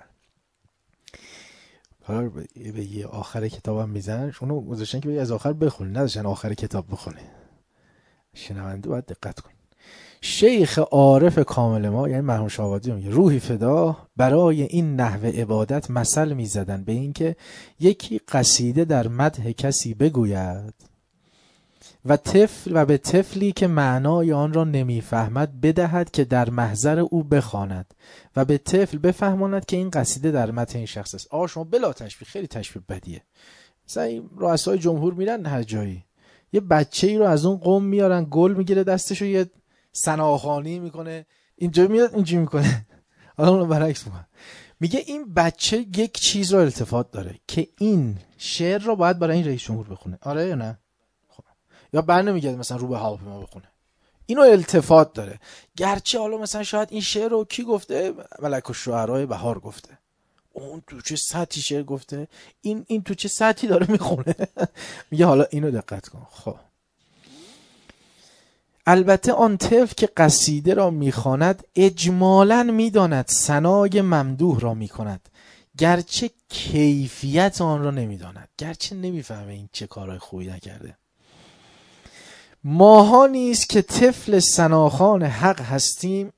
حالا به یه آخر کتابم میزنن، اونو گذاشتن که بگه از آخر بخونی، نداشتن آخر کتاب بخونه. شنونده باید دقت کن. شیخ عارف کامل ما، یعنی مرحوم شاه‌آبادی، میگه روحی فدا برای این نحوه عبادت مثل میزدن به این که یکی قصیده در مدح کسی بگوید و به طفلی که معنای آن را نمیفهمد بدهد که در محضر او بخواند و به طفل بفهماند که این قصیده در متن این شخص است. شما بلا تشبیه، خیلی تشبیه بدیه. مثلا این رؤسای جمهور میرن هر جایی، یه بچه‌ای رو از اون قوم میارن، گل میگیره دستشو، یه ثناخوانی میکنه، اینجا میاد اینجوری میکنه، حالا اون برعکس میکنه. میگه این بچه یک چیز رو التفات داره که این شعر رو باید برای این رئیس جمهور بخونه. آره یا نه؟ خب. یا برنمیگرده مثلا رو به هواپیما بخونه. اینو التفات داره. گرچه حالا مثلا شاید این شعر رو کی گفته؟ ملک الشعراء بهار گفته. اون تو چه سطحی شعر گفته، این تو چه سطحی داره میخونه. میگه حالا اینو دقت کن. خب البته آن طفل که قصیده را میخواند اجمالاً میداند ثنای ممدوح را میکند، گرچه کیفیت آن را نمیداند، گرچه نمیفهمه این چه کارهای خوبی نکرده. ماها نیز که طفل ثناخوان حق هستیم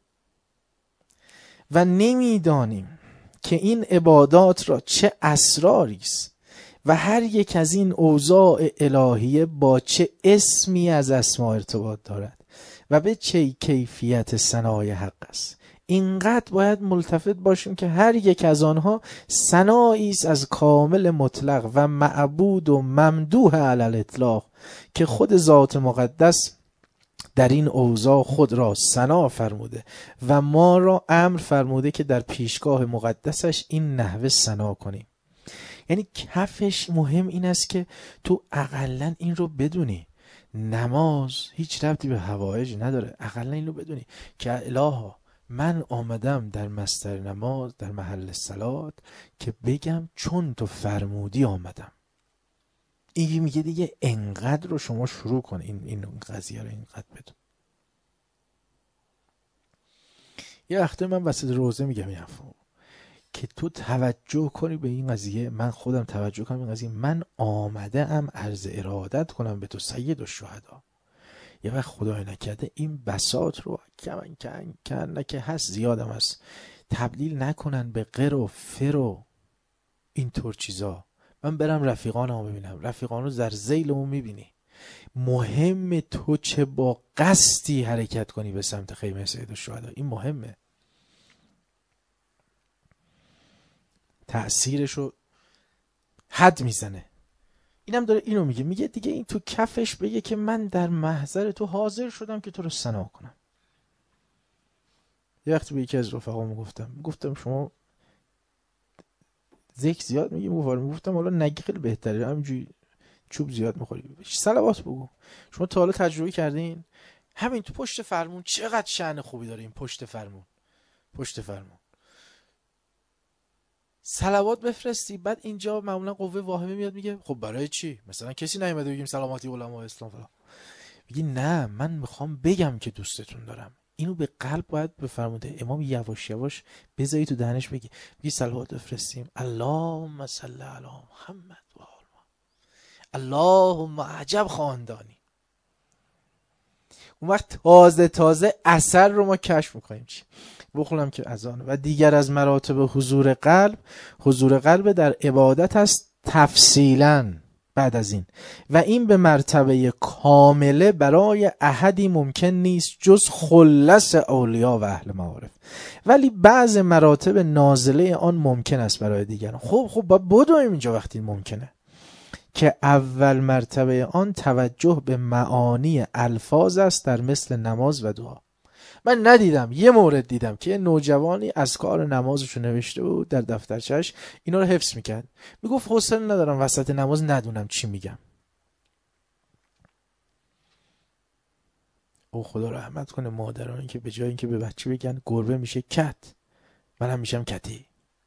و نمیدانیم که این عبادات را چه اسراری است و هر یک از این اوضاع الهیه با چه اسمی از اسما ارتباط دارد و به چه کیفیت ثنای حق است. اینقدر باید ملتفت باشیم که هر یک از آنها ثنایی است از کامل مطلق و معبود و ممدوح علی الاطلاق که خود ذات مقدس در این اوضاع خود را ثنا فرموده و ما را امر فرموده که در پیشگاه مقدسش این نحوه ثنا کنیم. یعنی کفش مهم این است که تو اقلن این رو بدونی. نماز هیچ ربطی به حوائج نداره. اقلن این رو بدونی که الها من آمدم در مصدر نماز در محل صلات که بگم چون تو فرمودی آمدم. این میگه دیگه انقدر رو شما شروع کن این قضیه رو اینقدر بدون. یه وقتی من وسط روزه میگم این حرفو که تو توجه کنی به این قضیه، من خودم توجه کنم به این قضیه. من آمده ام عرض ارادت کنم به تو سید الشهدا. یه وقت خدای نکرده این بساط رو کن که هست زیادم هست تبدیل نکنن به قر و فر و اینطور چیزا. من برم رفیقانمو ببینم، رفیقانو در ذیلمو میبینی. مهم تو چه با قصدی حرکت کنی به سمت خیمه سید الشهدا. این مهمه. تأثیرشو حد میزنه. اینم داره اینو میگه دیگه این تو کفش بگه که من در محضر تو حاضر شدم که تو رو ثنا کنم. یه وقتی به یکی از رفقامو گفتم شما ذکر زیاد میگی گفتم حالا نگی خیلی بهتره، همینجوری چوب زیاد میخوری، صلوات بگو. شما تا حالا تجربه کردین همین تو پشت فرمون چقدر شأن خوبی داره؟ این پشت فرمون صلوات بفرستی، بعد اینجا معمولا قوه واهمه میاد میگه خب برای چی؟ مثلا کسی نیومده بگیم سلامتی علما اسلام فلان. میگی نه من میخوام بگم که دوستتون دارم. اینو به قلب باید بفرموده. امام یواش یواش بذاری تو دهنش بگی صلوات بفرستیم اللهم صل علی محمد و آل محمد اللهم عجب خاندانی. اون وقت تازه اثر رو ما کشف میکنیم. چی؟ بخونم که از آن و دیگر از مراتب حضور قلب در عبادت است تفصیلاً بعد از این و این به مرتبه کامله برای احدی ممکن نیست جز خلص اولیا و اهل معارف، ولی بعض مراتب نازله آن ممکن است برای دیگران. خب با بدویم اینجا وقتی ممکنه که اول مرتبه آن توجه به معانی الفاظ است در مثل نماز و دعا. من ندیدم، یه مورد دیدم که یه نوجوانی اذکار نمازشو نوشته بود در دفترچه‌اش، اینا رو حفظ میکرد، میگفت حوصله ندارم وسط نماز ندونم چی میگم. او خدا رحمت کنه مادرانی که به جای اینکه به بچه بگن گربه میشه کت، منم میشم کتی،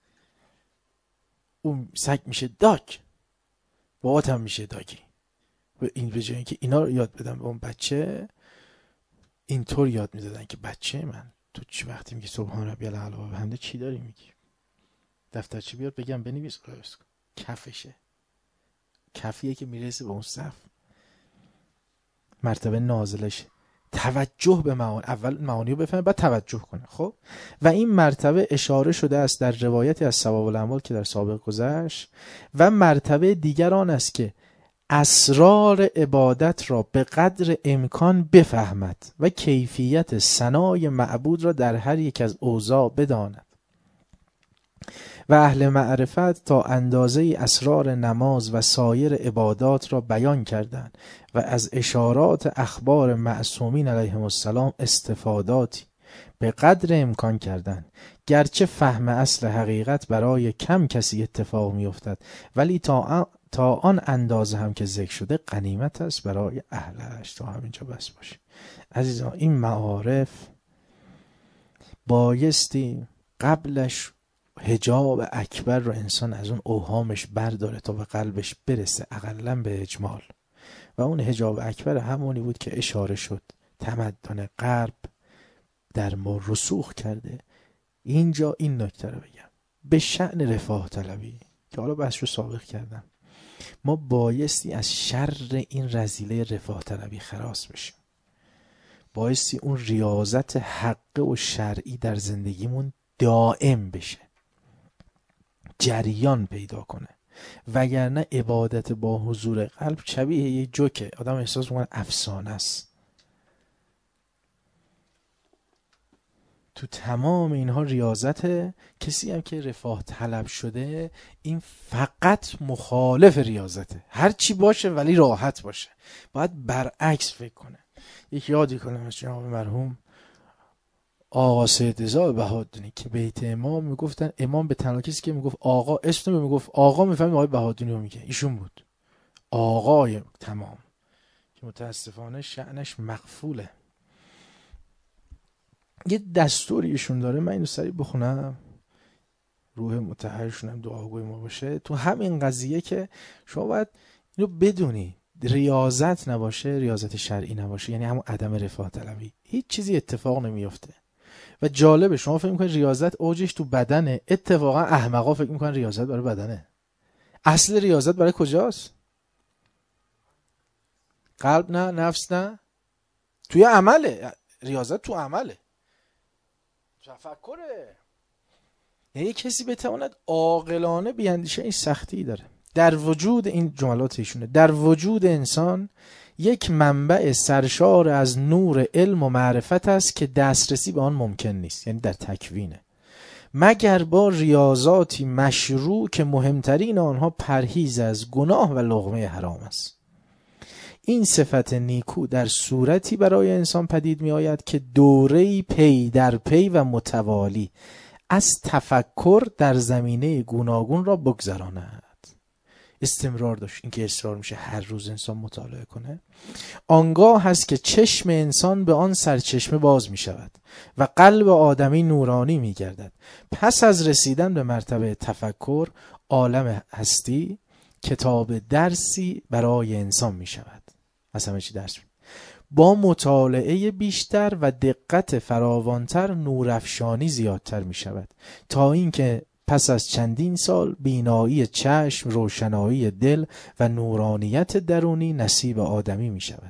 اون سگ میشه داگ، بابات هم میشه داگی. این به جای اینکه اینا رو یاد بدم به اون بچه، اینطور یاد میدادن که بچه من تو چه وقتی میگی سبحان ربی الاعلی و بحمده چی داری میگی؟ دفترچه بیار بگم بنویس قرارش کن. کفشه، کفیه که میرسه به اون صف. مرتبه نازلش توجه به معانی، اول معانی رو بفهمه بعد توجه کنه. خب و این مرتبه اشاره شده است در روایتی از ثواب الاعمال که در سابق گذشت و مرتبه دیگر آن است که اسرار عبادت را به قدر امکان بفهمد و کیفیت ثنای معبود را در هر یک از اوضاع بداند و اهل معرفت تا اندازه اسرار نماز و سایر عبادات را بیان کردند و از اشارات اخبار معصومین علیهم السلام استفاداتی به قدر امکان کردند. گرچه فهم اصل حقیقت برای کم کسی اتفاق می افتد، ولی تا آن اندازه هم که ذکر شده غنیمت است برای اهلش. تا همینجا بس باشه عزیزان. این معارف بایستی قبلش حجاب اکبر رو انسان از اون اوهامش برداره تا به قلبش برسه، اقلا به اجمال. و اون حجاب اکبر همونی بود که اشاره شد تمدن غرب در ما رسوخ کرده. اینجا این نکته رو بگم به شأن رفاه طلبی که حالا بحث رو سابق کردم، ما بایستی از شر این رذیله رفاه طلبی خلاص بشیم. بایستی اون ریاضت حق و شرعی در زندگیمون دائم بشه، جریان پیدا کنه، وگرنه عبادت با حضور قلب شبیه یه جوکه، آدم احساس میکنه افسانه است. تو تمام اینها ریاضت کسی هم که رفاه طلب شده این فقط مخالف ریاضته، هر چی باشه ولی راحت باشه، باید برعکس فکر کنه. یک یادی کنم از جناب مرحوم آقا سید رضا بهادونی که بیت امام میگفتن، امام به تنها کسی که میگفت آقا، اسم رو میگفت آقا میفهمید آقای بهادونی رو میگه، ایشون بود آقای تمام که متاسفانه شأنش مغفوله. یه دستوری ایشون داره، من اینو سریع بخونم روح مطهرشون هم دعاگوی ما باشه تو همین قضیه که شما باید اینو بدونی ریاضت نباشه، ریاضت شرعی نباشه، یعنی همون عدم رفاه طلبی، هیچ چیزی اتفاق نمیفته. و جالبه شما فکر میکنید ریاضت اوجش تو بدنه، اتفاقا احمقا فکر میکنن ریاضت برای بدنه. اصل ریاضت برای کجاست؟ قلب نه، نفس نه، توی عمله. ریاضت تو عمله، تفکره. یعنی کسی بتواند عاقلانه بیاندیشه این سختی داره. در وجود این جملات ایشونه، در وجود انسان یک منبع سرشار از نور علم و معرفت است که دسترسی به آن ممکن نیست، یعنی در تکوینه، مگر با ریاضاتی مشروع که مهمترین آنها پرهیز از گناه و لقمه حرام است. این صفت نیکو در صورتی برای انسان پدید می آید که دوره‌ای پی در پی و متوالی از تفکر در زمینه گوناگون را بگذراند. استمرار داشت، این که اصرار میشه هر روز انسان مطالعه کنه. آنگاه هست که چشم انسان به آن سرچشمه باز می شود و قلب آدمی نورانی می گردد. پس از رسیدن به مرتبه تفکر، عالم هستی کتاب درسی برای انسان می شود. از همه چی درس می. با مطالعه بیشتر و دقت فراوانتر نورافشانی زیادتر می شود تا اینکه پس از چندین سال بینایی چشم، روشنایی دل و نورانیت درونی نصیب آدمی می شود.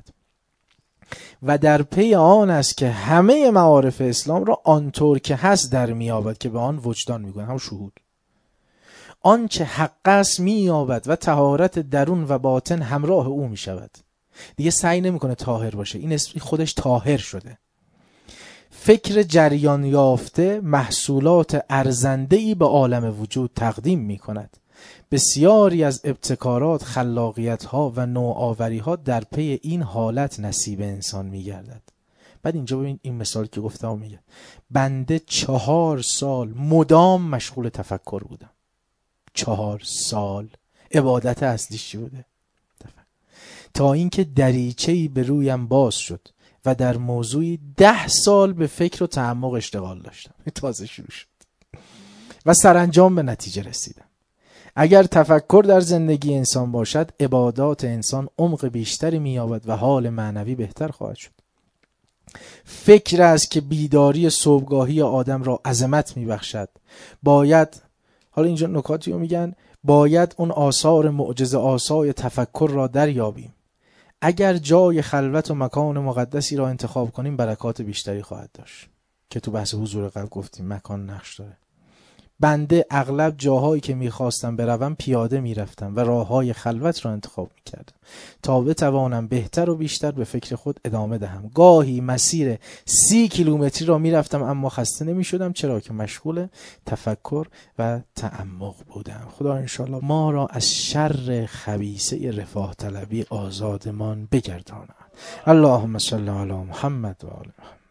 و در پی آن است که همه معارف اسلام را آنطور که هست در می یابد که به آن وجدان می گویند، هم شهود. آنچه حق است می یابد و طهارت درون و باطن همراه او می شود. دیگه سعی نمی کنه طاهر باشه، این خودش طاهر شده. فکر جریان یافته محصولات ارزنده‌ای به عالم وجود تقدیم می کند. بسیاری از ابتکارات، خلاقیت‌ها و نوآوری‌ها در پی این حالت نصیب انسان می گردد. بعد اینجا ببین این مثال که گفتم میگه بنده 4 سال مدام مشغول تفکر بودم. 4 سال عبادت اصلیش چی بوده؟ تا اینکه دریچه‌ای به رویم باز شد و در موضوعی 10 سال به فکر و تعمق اشتغال داشتم. تازه شروع شد و سرانجام به نتیجه رسیدم. اگر تفکر در زندگی انسان باشد، عبادات انسان عمق بیشتری می‌یابد و حال معنوی بهتر خواهد شد. فکر است که بیداری صبحگاهی آدم را عظمت می‌بخشد. باید، حالا اینجا نکاتی رو میگن، باید اون آثار معجزه آسای تفکر را دریابیم. اگر جای خلوت و مکان مقدسی را انتخاب کنیم برکات بیشتری خواهد داشت که تو بحث حضور قلب گفتیم مکان نقش داره. بنده اغلب جاهایی که میخواستم بروم پیاده میرفتم و راههای خلوت را انتخاب میکردم تا بتوانم بهتر و بیشتر به فکر خود ادامه دهم. گاهی مسیر 30 کیلومتری را میرفتم اما خسته نمیشدم، چرا که مشغول تفکر و تعمق بودم. خدا انشالله ما را از شر خبیثه رفاه طلبی آزادمان بگرداند. اللهم صل علی محمد و آل محمد.